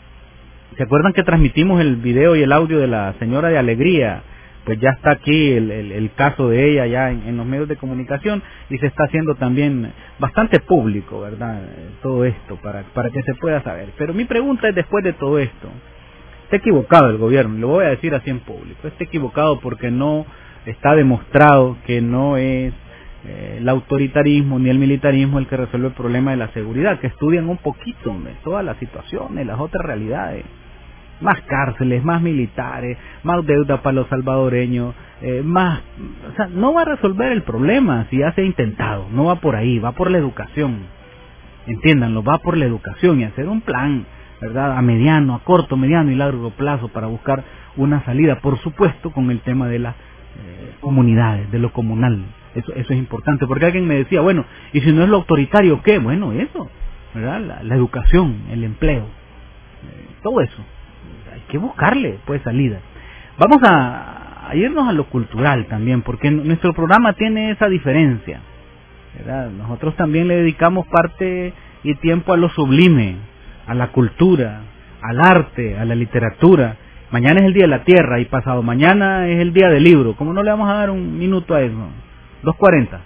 ¿Se acuerdan que transmitimos el video y el audio de la señora de Alegría? Pues ya está aquí el, el, el caso de ella ya en, en los medios de comunicación, y se está haciendo también bastante público, ¿verdad? Todo esto para, para que se pueda saber. Pero mi pregunta es, después de todo esto, está equivocado el gobierno, lo voy a decir así en público, está equivocado porque no está demostrado que no es Eh, el autoritarismo ni el militarismo el que resuelve el problema de la seguridad, que estudian un poquito, hombre, todas las situaciones, las otras realidades. Más cárceles, más militares, más deuda para los salvadoreños, eh, más, o sea, no va a resolver el problema si ya se ha intentado, no va por ahí, va por la educación, entiéndanlo, va por la educación y hacer un plan, ¿verdad? A mediano, a corto, mediano y largo plazo para buscar una salida, por supuesto, con el tema de las eh, comunidades, de lo comunal. Eso, eso es importante, porque alguien me decía, bueno, ¿y si no es lo autoritario qué? Bueno, eso, ¿verdad? La, la educación, el empleo, eh, todo eso. Hay que buscarle, pues, salida. Vamos a, a irnos a lo cultural también, porque nuestro programa tiene esa diferencia, ¿verdad? Nosotros también le dedicamos parte y tiempo a lo sublime, a la cultura, al arte, a la literatura. Mañana es el Día de la Tierra y pasado mañana es el Día del Libro. ¿Cómo no le vamos a dar un minuto a eso? dos cuarenta.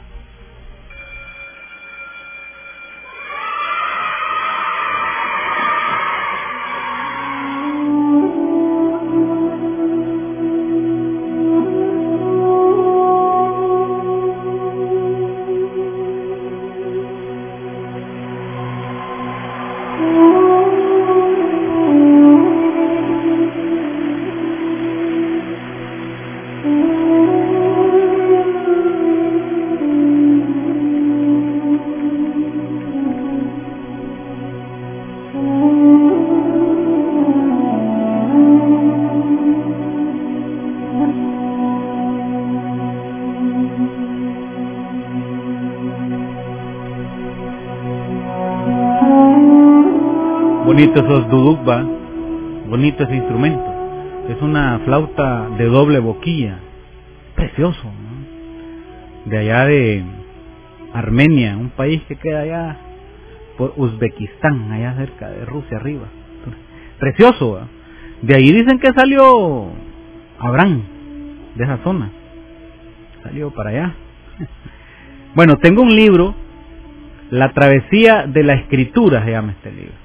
Bonito esos duduk, va. Bonito ese instrumento. Es una flauta de doble boquilla. Precioso, ¿no? De allá de Armenia, un país que queda allá por Uzbekistán, allá cerca de Rusia arriba. Precioso, ¿va? De ahí dicen que salió Abraham, de esa zona. Salió para allá. Bueno, tengo un libro, La travesía de la escritura se llama este libro.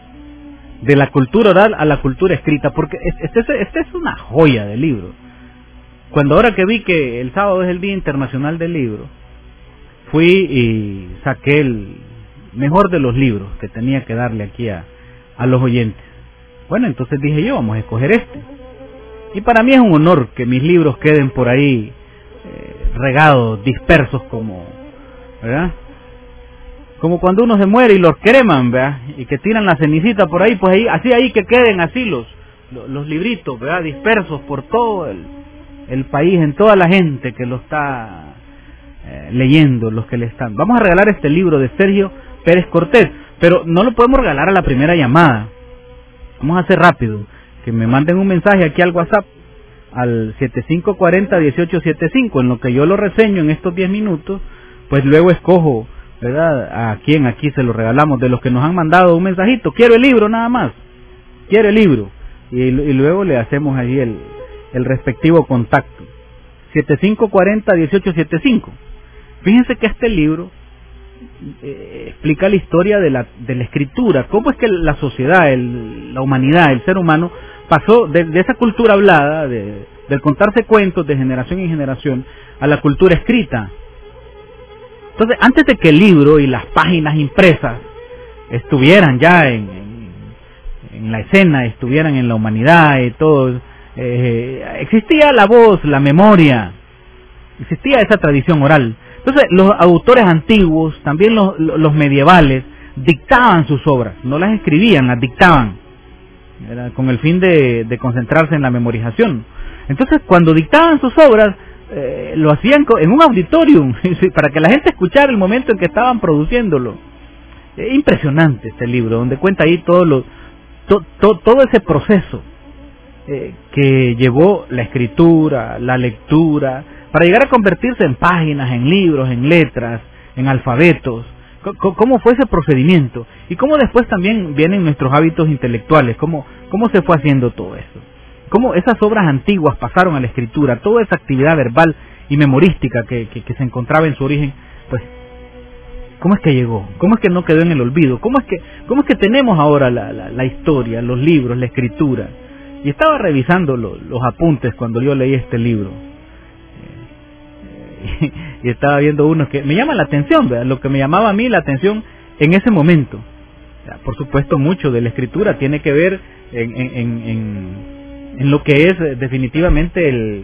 De la cultura oral a la cultura escrita, porque este, este, este es una joya de libro. Cuando ahora que vi que el sábado es el Día Internacional del Libro, fui y saqué el mejor de los libros que tenía que darle aquí a, a los oyentes. Bueno, entonces dije yo, vamos a escoger este. Y para mí es un honor que mis libros queden por ahí eh, regados, dispersos como, ¿verdad? Como cuando uno se muere y los creman, ¿verdad? Y que tiran la cenicita por ahí, pues ahí, así ahí que queden así los, los, los libritos, ¿verdad? Dispersos por todo el, el país, en toda la gente que lo está eh, leyendo, los que le están. Vamos a regalar este libro de Sergio Pérez Cortés, pero no lo podemos regalar a la primera llamada. Vamos a hacer rápido, que me manden un mensaje aquí al WhatsApp, al siete cinco cuatro cero, uno ocho siete cinco, en lo que yo lo reseño en estos diez minutos, pues luego escojo, ¿verdad?, a quién aquí se lo regalamos, de los que nos han mandado un mensajito, quiero el libro nada más, quiero el libro, y, y luego le hacemos ahí el, el respectivo contacto, siete cinco cuatro cero, uno ocho siete cinco. Fíjense que este libro eh, explica la historia de la, de la escritura, cómo es que la sociedad, el, la humanidad, el ser humano, pasó de, de esa cultura hablada, de, de contarse cuentos de generación en generación, a la cultura escrita. Entonces, antes de que el libro y las páginas impresas estuvieran ya en, en, en la escena, estuvieran en la humanidad y todo, eh, existía la voz, la memoria, existía esa tradición oral. Entonces, los autores antiguos, también los, los medievales, dictaban sus obras, no las escribían, las dictaban, era con el fin de, de concentrarse en la memorización. Entonces, cuando dictaban sus obras, eh, lo hacían en un auditorium, para que la gente escuchara el momento en que estaban produciéndolo. Eh, impresionante este libro, donde cuenta ahí todo, lo, to, to, todo ese proceso eh, que llevó la escritura, la lectura, para llegar a convertirse en páginas, en libros, en letras, en alfabetos. ¿Cómo fue ese procedimiento? Y cómo después también vienen nuestros hábitos intelectuales, cómo, cómo se fue haciendo todo eso. Cómo esas obras antiguas pasaron a la escritura, toda esa actividad verbal y memorística que, que, que se encontraba en su origen, pues, ¿cómo es que llegó? ¿Cómo es que no quedó en el olvido? ¿Cómo es que, cómo es que tenemos ahora la, la, la historia, los libros, la escritura? Y estaba revisando lo, los apuntes cuando yo leí este libro. Y estaba viendo unos que me llama la atención, ¿verdad? Lo que me llamaba a mí la atención en ese momento. Por supuesto, mucho de la escritura tiene que ver en, en, en, en lo que es definitivamente el,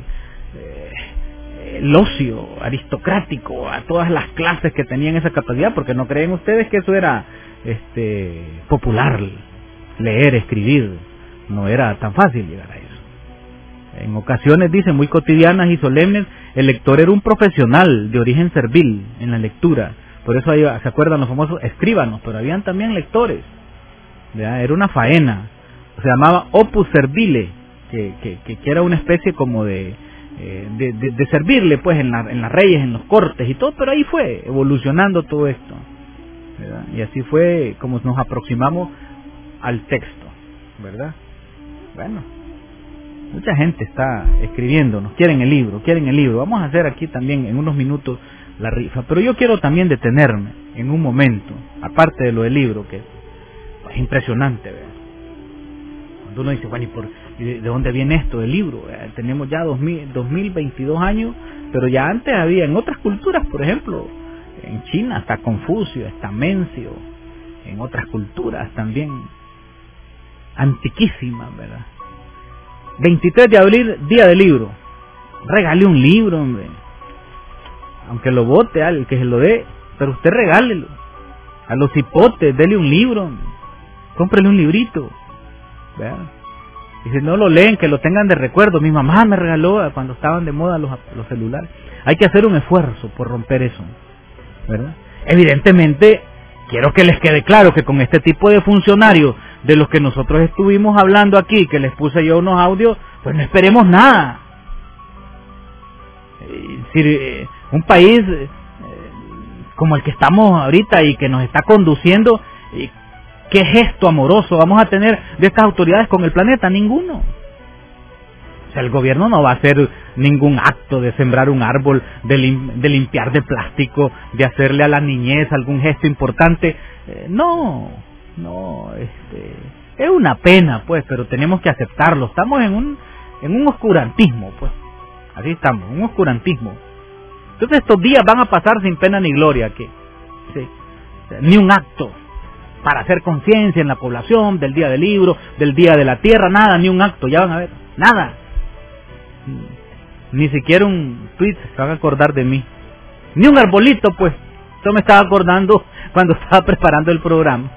el ocio aristocrático, a todas las clases que tenían esa capacidad, porque no creen ustedes que eso era este popular, leer, escribir, no era tan fácil llegar a eso. En ocasiones, dicen, muy cotidianas y solemnes, el lector era un profesional de origen servil en la lectura. Por eso ahí, se acuerdan los famosos escribanos, pero habían también lectores. ¿Verdad? Era una faena. Se llamaba opus servile, que, que, que era una especie como de, eh, de, de, de servirle pues en, la, en las reyes, en los cortes y todo, pero ahí fue evolucionando todo esto. ¿Verdad? Y así fue como nos aproximamos al texto, ¿verdad? Bueno, mucha gente está escribiendo, nos quieren el libro, quieren el libro. Vamos a hacer aquí también en unos minutos la rifa, pero yo quiero también detenerme en un momento, aparte de lo del libro, que es impresionante, ¿verdad? Cuando uno dice, bueno, ¿y por, de dónde viene esto del libro? ¿Verdad? Tenemos ya dos mil veintidós años, pero ya antes había en otras culturas, por ejemplo, en China está Confucio, está Mencio, en otras culturas también antiquísimas, ¿verdad? veintitrés de abril, día del libro. Regale un libro, hombre. Aunque lo bote al que se lo dé, pero usted regálelo. A los hipotes, dele un libro, hombre. Cómprele un librito, ¿verdad? Y si no lo leen, que lo tengan de recuerdo. Mi mamá me regaló cuando estaban de moda los, los celulares. Hay que hacer un esfuerzo por romper eso, ¿verdad? Evidentemente, quiero que les quede claro que con este tipo de funcionarios de los que nosotros estuvimos hablando aquí, que les puse yo unos audios, pues no esperemos nada. Si un país eh, como el que estamos ahorita y que nos está conduciendo, ¿qué gesto amoroso vamos a tener de estas autoridades con el planeta? Ninguno. O sea, el gobierno no va a hacer ningún acto de sembrar un árbol, de, lim de limpiar de plástico, de hacerle a la niñez algún gesto importante. Eh, no, no, este, es una pena, pues, pero tenemos que aceptarlo. Estamos en un, en un oscurantismo, pues. Así estamos, un oscurantismo. Entonces estos días van a pasar sin pena ni gloria, que sí, ni un acto para hacer conciencia en la población del Día del Libro, del Día de la Tierra, nada, ni un acto, ya van a ver, nada. Ni siquiera un tweet se van a acordar de mí. Ni un arbolito, pues. Yo me estaba acordando cuando estaba preparando el programa.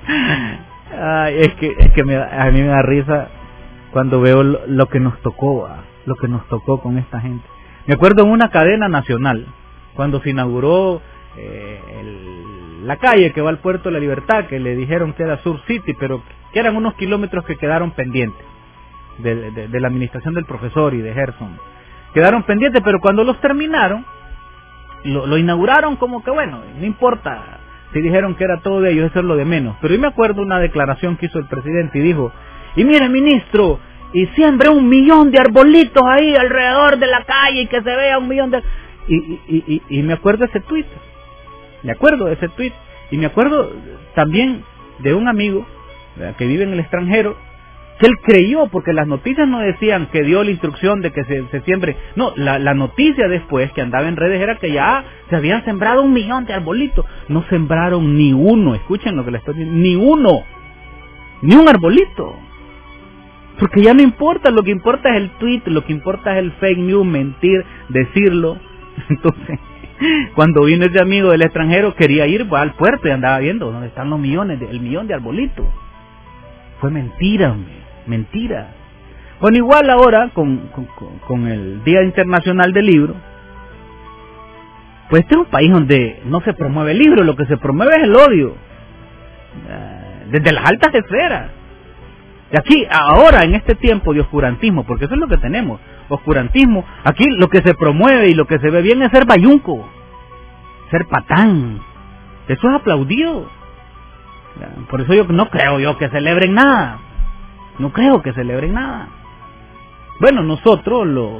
Ay, es que, es que me, a mí me da risa cuando veo lo, lo que nos tocó, lo que nos tocó con esta gente. Me acuerdo en una cadena nacional, cuando se inauguró eh, el, la calle que va al Puerto de la Libertad, que le dijeron que era Sur City, pero que eran unos kilómetros que quedaron pendientes de, de, de la administración del profesor y de Gerson. Quedaron pendientes, pero cuando los terminaron, lo, lo inauguraron como que bueno, no importa si dijeron que era todo de ellos, eso es lo de menos. Pero yo me acuerdo una declaración que hizo el presidente y dijo, y mire ministro, y siembre un millón de arbolitos ahí alrededor de la calle y que se vea un millón de... Y, y, y, y me acuerdo de ese tuit, me acuerdo de ese tuit, y me acuerdo también de un amigo, ¿verdad?, que vive en el extranjero, que él creyó, porque las noticias no decían que dio la instrucción de que se, se siembre, no, la, la noticia después que andaba en redes era que ya se habían sembrado un millón de arbolitos. No sembraron ni uno, escuchen lo que les estoy diciendo, ni uno, ni un arbolito. Porque ya no importa, lo que importa es el tweet, lo que importa es el fake news, mentir, decirlo. Entonces, cuando vino ese amigo del extranjero, quería ir va al puerto y andaba viendo dónde están los millones, de, el millón de arbolitos. Fue mentira, hombre, mentira. Bueno, igual ahora, con, con, con el Día Internacional del Libro, pues este es un país donde no se promueve el libro, lo que se promueve es el odio. Desde las altas esferas. Y aquí, ahora, en este tiempo de oscurantismo, porque eso es lo que tenemos, oscurantismo, aquí lo que se promueve y lo que se ve bien es ser bayunco, ser patán. Eso es aplaudido. Por eso yo no creo yo que celebren nada. No creo que celebren nada. Bueno, nosotros, los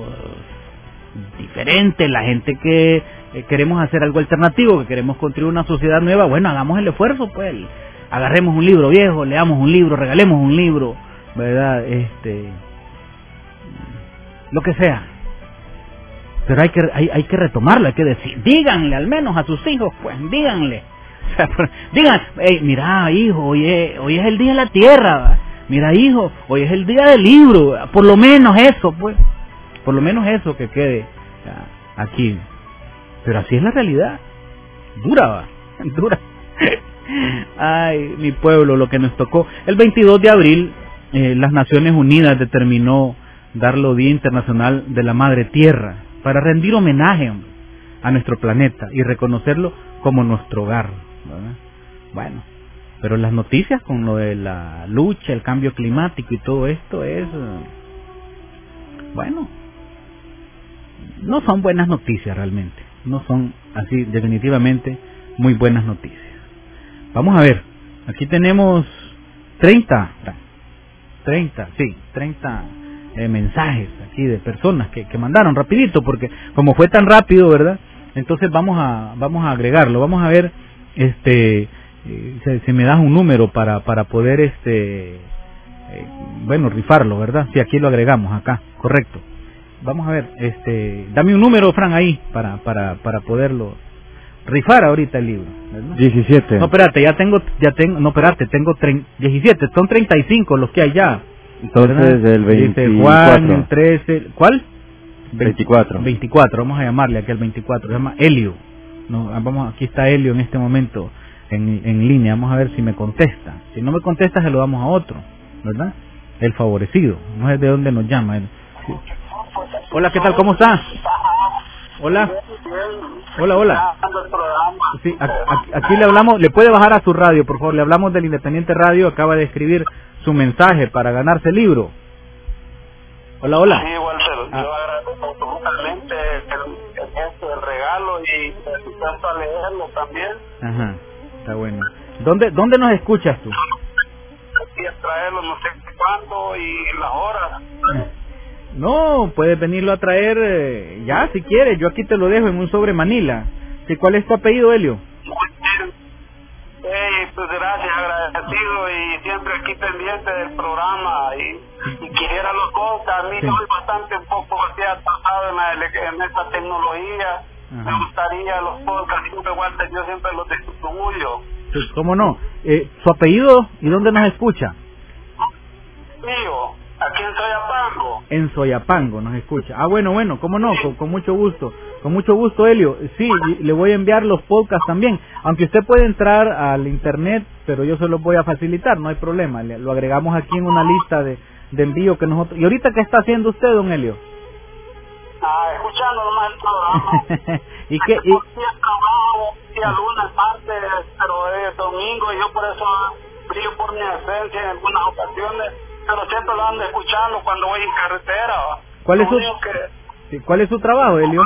diferentes, la gente que eh, queremos hacer algo alternativo, que queremos construir una sociedad nueva, bueno, hagamos el esfuerzo, pues. Agarremos un libro viejo, leamos un libro, regalemos un libro, ¿verdad? Este, lo que sea. Pero hay que hay, hay que retomarlo, hay que decir, díganle al menos a sus hijos, pues, díganle. O sea, digan, hey, mira, hijo, hoy es, hoy es el día de la tierra, ¿verdad? Mira, hijo, hoy es el día del libro, ¿verdad? Por lo menos eso, pues, por lo menos eso que quede ¿verdad?, aquí. Pero así es la realidad, dura, ¿verdad?, dura. Ay, mi pueblo, lo que nos tocó. El veintidós de abril, eh, las Naciones Unidas determinó darlo Día Internacional de la Madre Tierra, para rendir homenaje a nuestro planeta y reconocerlo como nuestro hogar, ¿verdad? Bueno, pero las noticias con lo de la lucha, el cambio climático y todo esto es, bueno, no son buenas noticias realmente, no son así definitivamente muy buenas noticias. Vamos a ver, aquí tenemos treinta, treinta, sí, treinta eh, mensajes aquí de personas que, que mandaron rapidito, porque como fue tan rápido, ¿verdad? Entonces vamos a vamos a agregarlo, vamos a ver, este, eh, si, si me das un número para para poder, este, eh, bueno, rifarlo, ¿verdad? Si aquí lo agregamos acá, correcto. Vamos a ver, este, dame un número, Fran, ahí para para para poderlo rifar ahorita el libro, ¿verdad? diecisiete. No, espérate, ya tengo, ya tengo, no, espérate, tengo diecisiete, son treinta y cinco los que hay ya. Entonces el veinticuatro. Juan, trece, ¿cuál? veinticuatro. veinticuatro, vamos a llamarle aquí al veinticuatro, se llama Helio. No, vamos, aquí está Helio en este momento en, en línea, vamos a ver si me contesta. Si no me contesta, se lo damos a otro, ¿verdad? El favorecido, no sé de dónde nos llama él. Sí. Hola, ¿qué tal? ¿Cómo está? Hola. Hola, hola. Sí, a, a, aquí le hablamos, le puede bajar a su radio, por favor, le hablamos del Independiente Radio, acaba de escribir su mensaje para ganarse el libro. Hola, hola. Sí, Walter, ah. yo agradezco totalmente el, el gesto del regalo y por supuesto a leerlo también. Ajá, está bueno. ¿Dónde, dónde nos escuchas tú? Aquí a traerlo no sé cuándo y las horas. No, puedes venirlo a traer eh, ya si quieres, yo aquí te lo dejo en un sobre Manila. ¿Sí, cuál es tu apellido, Helio? Hey, pues gracias, agradecido y siempre aquí pendiente del programa y, y quisiera los cosas. A mí sí. Soy bastante un poco así atrasado en, la, en esta tecnología. Ajá. Me gustaría los podcasts, siempre Walter, yo siempre los distribuyo. Pues, ¿cómo no? Eh, ¿Su apellido y dónde nos escucha? Mío, aquí en Soyapango. En Soyapango nos escucha. Ah, bueno, bueno, ¿cómo no? Sí. Con, con mucho gusto. Con mucho gusto, Helio. Sí, le voy a enviar los podcasts también. Aunque usted puede entrar al internet, pero yo se los voy a facilitar, no hay problema. Le, lo agregamos aquí en una lista de, de envío que nosotros... ¿Y ahorita qué está haciendo usted, don Helio? Ah, escuchando nomás el programa. ¿Y qué? Y... trabajo, día lunes, martes, pero es domingo y yo por eso brillo por mi esencia en algunas ocasiones, pero siempre lo ando escuchando cuando voy en carretera. ¿Cuál es su, que... ¿cuál es su trabajo, Helio?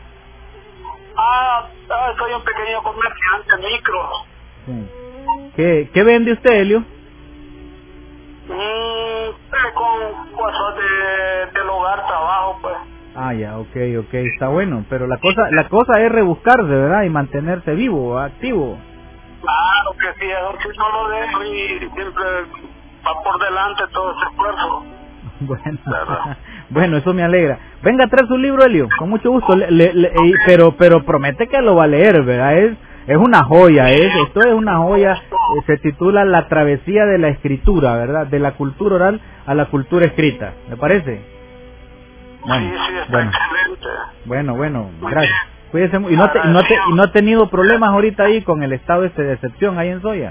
Ah, ah, soy un pequeño comerciante micro. Sí. ¿Qué, ¿Qué vende usted, Helio? Mm, con cosas de, del hogar, trabajo, pues. Ah, ya, ok, ok, está bueno, pero la cosa la cosa es rebuscarse, ¿verdad? Y mantenerse vivo, activo. Claro que sí, eso sí no lo dejo y siempre va por delante todo ese esfuerzo. Bueno, bueno, eso me alegra. Venga a traer su libro, Helio, con mucho gusto, le, le, le, pero pero promete que lo va a leer, ¿verdad? Es es una joya, es esto es una joya, eh, se titula La travesía de la escritura, ¿verdad? De la cultura oral a la cultura escrita, ¿me parece? Bueno, sí, sí, está bueno, excelente. Bueno, bueno, gracias. Cuídese, y no te, y no te, y no ha tenido problemas ahorita ahí con el estado este de excepción ahí en Soya.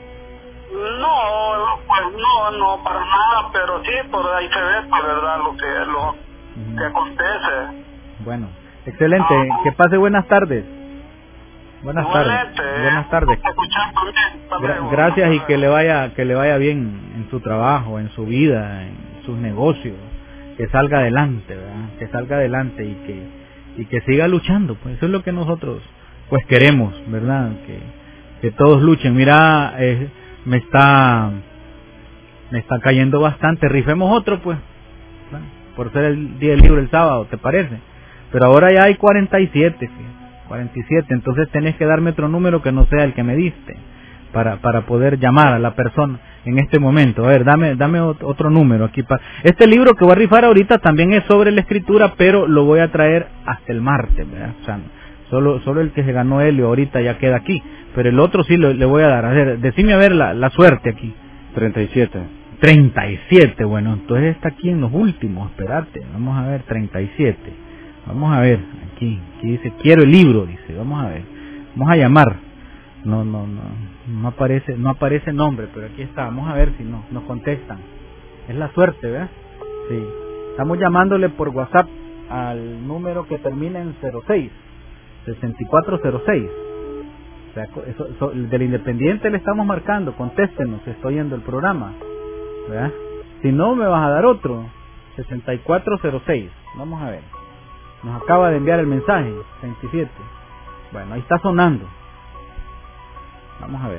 No, pues no, no para nada, pero sí por ahí se ve, pues, verdad, lo que lo uh-huh. que acontece. Bueno, excelente, ah, que pase buenas tardes. Buenas igualmente, tardes. Buenas tardes. Gra- gracias y que le vaya que le vaya bien en su trabajo, en su vida, en sus negocios, que salga adelante, ¿verdad? Que salga adelante y que y que siga luchando, pues eso es lo que nosotros pues queremos, ¿verdad? Que que todos luchen. Mira, eh, me está me está cayendo bastante, rifemos otro pues, ¿verdad? Por ser el día del libro el sábado, ¿te parece? Pero ahora ya hay cuarenta y siete, cuarenta y siete, entonces tenés que darme otro número que no sea el que me diste para para poder llamar a la persona en este momento. A ver, dame dame otro número aquí para este libro que voy a rifar ahorita también es sobre la escritura, pero lo voy a traer hasta el martes, ¿verdad? O sea, solo solo el que se ganó Helio ahorita ya queda aquí, pero el otro sí lo, le voy a dar. A ver, decime a ver la, la suerte aquí. treinta y siete. treinta y siete, bueno, entonces está aquí en los últimos, espérate, vamos a ver, treinta y siete. Vamos a ver, aquí, aquí dice, quiero el libro, dice, vamos a ver, vamos a llamar. No, no, no, no aparece, no aparece nombre, pero aquí está, vamos a ver si no, nos contestan. Es la suerte, ¿verdad? Sí. Estamos llamándole por WhatsApp al número que termina en cero seis, sesenta y cuatro cero seis. O sea, eso, eso, del Independiente le estamos marcando, contéstenos, estoy oyendo el programa, ¿verdad? Si no, me vas a dar otro, sesenta y cuatro cero seis. Vamos a ver. Nos acaba de enviar el mensaje, sesenta y siete. Bueno, ahí está sonando. Vamos a ver.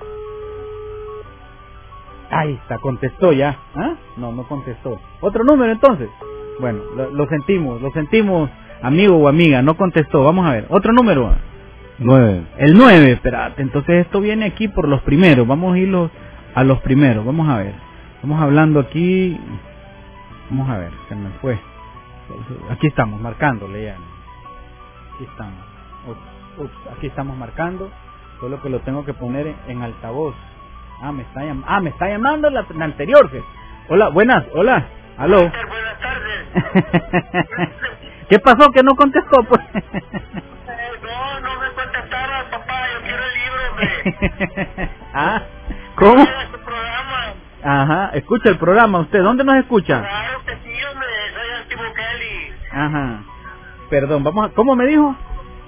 Ahí está, contestó ya. ¿Ah? No, no contestó. ¿Otro número entonces? Bueno, lo, lo sentimos, lo sentimos, amigo o amiga, no contestó. Vamos a ver. ¿Otro número? nueve. El nueve, espérate. Entonces esto viene aquí por los primeros. Vamos a ir a los primeros. Vamos a ver. Vamos hablando aquí. Vamos a ver, se me fue. Aquí estamos, marcándole ya. Aquí estamos. Ups, ups, aquí estamos marcando. Solo que lo tengo que poner en, en altavoz. Ah, me está llamando. Ah, me está llamando la, la anterior. Que... Hola, buenas, hola. Aló. Buenas tardes. ¿Qué pasó? Que no contestó, pues. eh, no, no me contestaba, papá. Yo quiero el libro, me. Ah, ¿cómo? Su programa. Ajá, escucha el programa. ¿Usted dónde nos escucha? Claro que sí, hombre. Soy Antibocali. Ajá. Perdón, vamos a... ¿Cómo me dijo?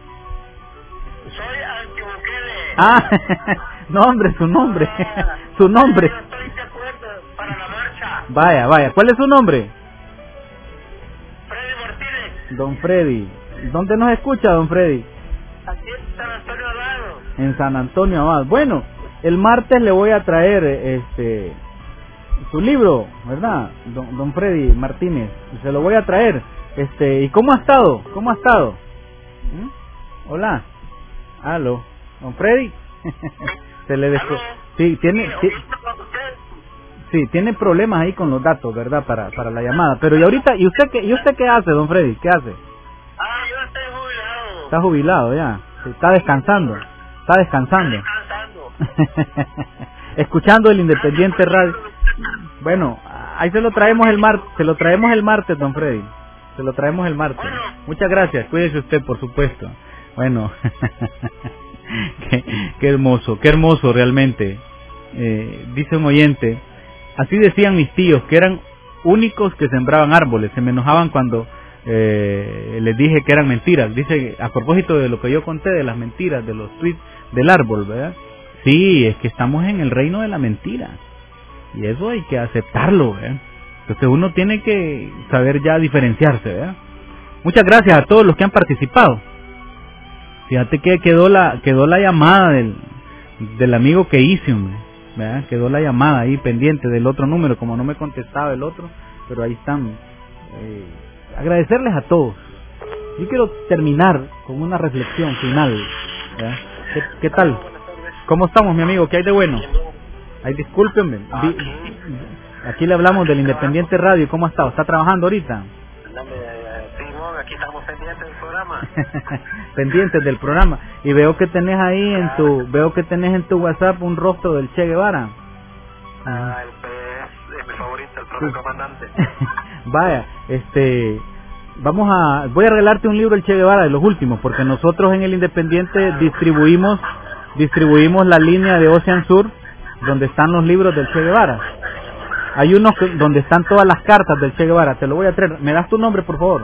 Soy Antibukele. Ah, no, hombre, su nombre. Su nombre. Estoy de acuerdo para la marcha. Vaya, vaya. ¿Cuál es su nombre? Freddy Martínez. Don Freddy. ¿Dónde nos escucha, don Freddy? Aquí en San Antonio Abad. En San Antonio Abad. Bueno, el martes le voy a traer este su libro, ¿verdad? Don, don Freddy Martínez. Se lo voy a traer. Este, ¿y cómo ha estado? ¿Cómo ha estado? ¿Mm? Hola. Aló. Don Freddy. Se le después. Sí, tiene sí, sí, tiene problemas ahí con los datos, ¿verdad? Para para la llamada. Pero y ahorita, ¿y usted qué y usted qué hace, don Freddy? ¿Qué hace? Ah, yo estoy jubilado. Está jubilado ya. Está descansando. Está descansando. Descansando. Escuchando el Independiente Radio. Bueno, ahí se lo traemos el martes, se lo traemos el martes, don Freddy. Se lo traemos el martes. Muchas gracias. Cuídese usted, por supuesto. Bueno, qué, qué hermoso, qué hermoso realmente. Eh, dice un oyente, así decían mis tíos, que eran únicos que sembraban árboles. Se me enojaban cuando eh, les dije que eran mentiras. Dice, a propósito de lo que yo conté, de las mentiras, de los tweets del árbol, ¿verdad? Sí, es que estamos en el reino de la mentira. Y eso hay que aceptarlo, ¿verdad? Entonces uno tiene que saber ya diferenciarse, ¿verdad? Muchas gracias a todos los que han participado. Fíjate que quedó la quedó la llamada del, del amigo que hice, ¿verdad? Quedó la llamada ahí pendiente del otro número, como no me contestaba el otro, pero ahí están. Eh, agradecerles a todos. Yo quiero terminar con una reflexión final, ¿verdad? ¿Qué, qué tal? ¿Cómo estamos, mi amigo? ¿Qué hay de bueno? Ay, discúlpenme. Di, aquí le hablamos del Independiente Radio. ¿Cómo ha estado? ¿Está trabajando ahorita? Simón, aquí estamos pendientes del programa. Pendientes del programa. Y veo que tenés ahí en tu veo que tenés en tu WhatsApp un rostro del Che Guevara. Ah, el es, es mi favorito, el propio comandante. Vaya, este... Vamos a... Voy a regalarte un libro del Che Guevara, de los últimos, porque nosotros en el Independiente distribuimos distribuimos la línea de Ocean Sur, donde están los libros del Che Guevara. Hay unos que, donde están todas las cartas del Che Guevara. Te lo voy a traer. ¿Me das tu nombre, por favor?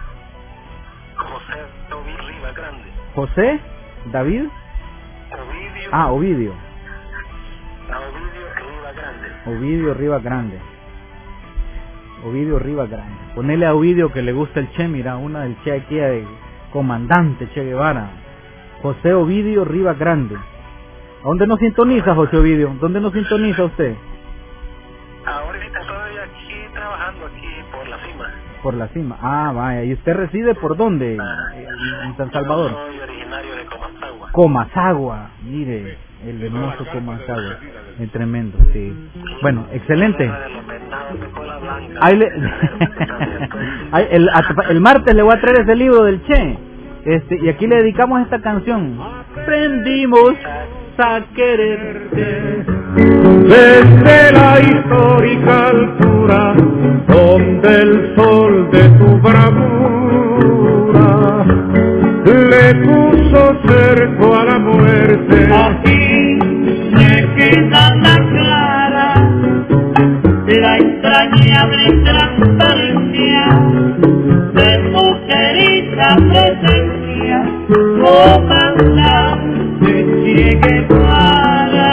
José David Riva Grande. ¿José? ¿David? Ovidio. Ah, Ovidio. A Ovidio Riva Grande. Ovidio Riva Grande. Ovidio Riva Grande. Ponele a Ovidio que le gusta el Che. Mira, una del Che aquí de comandante Che Guevara. José Ovidio Riva Grande. ¿A dónde nos sintoniza, José Ovidio? ¿Dónde nos sintoniza usted? Ahorita estoy aquí trabajando aquí por la cima. Por la cima. Ah, vaya. ¿Y usted reside por dónde? En San Salvador. Yo soy originario de Comasagua. Comasagua. Mire, el hermoso Comasagua. Es tremendo, sí. Bueno, excelente. Ahí le... Ahí, el, el martes le voy a traer ese libro del Che. Este, y aquí le dedicamos esta canción. Aprendimos a quererte desde la histórica altura donde el sol de tu bravura le puso cerco a la muerte. Aquí me queda la clara la entrañable transparencia de tu querida presencia, comandante Che Guevara.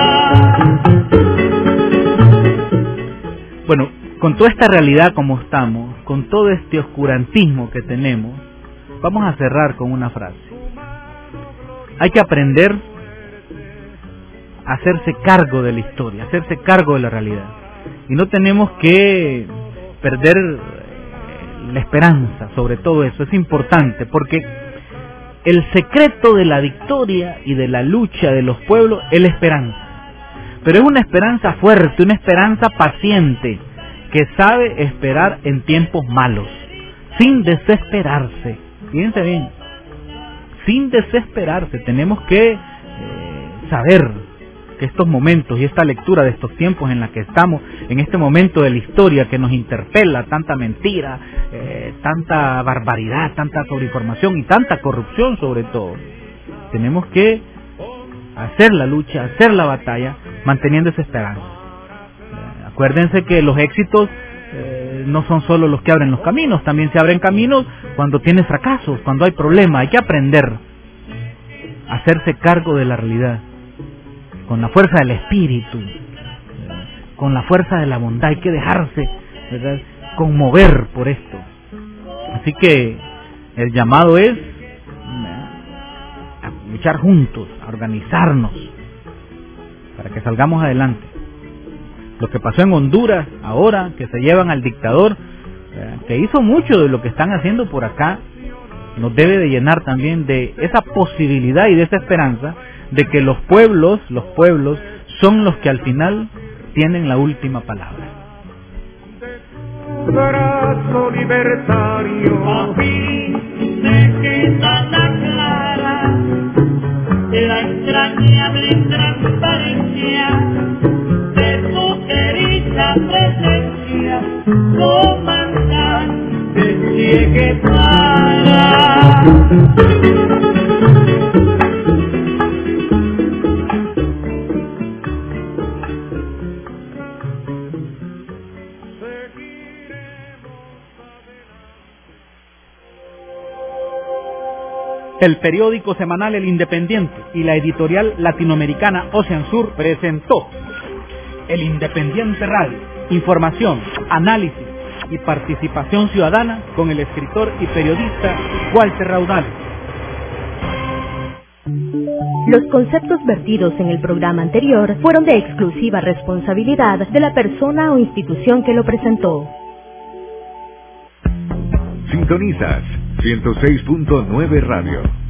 Bueno, con toda esta realidad como estamos, con todo este oscurantismo que tenemos, vamos a cerrar con una frase. Hay que aprender a hacerse cargo de la historia, hacerse cargo de la realidad. Y no tenemos que perder la esperanza sobre todo eso. Es importante porque el secreto de la victoria y de la lucha de los pueblos es la esperanza. Pero es una esperanza fuerte, una esperanza paciente, que sabe esperar en tiempos malos, sin desesperarse. Fíjense bien, sin desesperarse. Tenemos que eh, saber que estos momentos y esta lectura de estos tiempos en la que estamos, en este momento de la historia que nos interpela, tanta mentira, eh, tanta barbaridad, tanta sobreinformación y tanta corrupción sobre todo, tenemos que hacer la lucha, hacer la batalla, manteniendo esa esperanza. Eh, acuérdense que los éxitos eh, no son solo los que abren los caminos, también se abren caminos cuando tienes fracasos, cuando hay problemas. Hay que aprender a hacerse cargo de la realidad, con la fuerza del espíritu, con la fuerza de la bondad. Hay que dejarse, ¿verdad?, conmover por esto. Así que el llamado es a luchar juntos, a organizarnos para que salgamos adelante. Lo que pasó en Honduras ahora, que se llevan al dictador, que hizo mucho de lo que están haciendo por acá, nos debe de llenar también de esa posibilidad y de esa esperanza de que los pueblos, los pueblos son los que al final tienen la última palabra. Brazo libertario, a fin me queda la clara la entrañable transparencia de tu querida presencia, comandante Che Guevara. El periódico semanal El Independiente y la editorial latinoamericana Ocean Sur presentó El Independiente Radio. Información, análisis y participación ciudadana con el escritor y periodista Walter Raudales. Los conceptos vertidos en el programa anterior fueron de exclusiva responsabilidad de la persona o institución que lo presentó. Sintonizas ciento seis punto nueve Radio.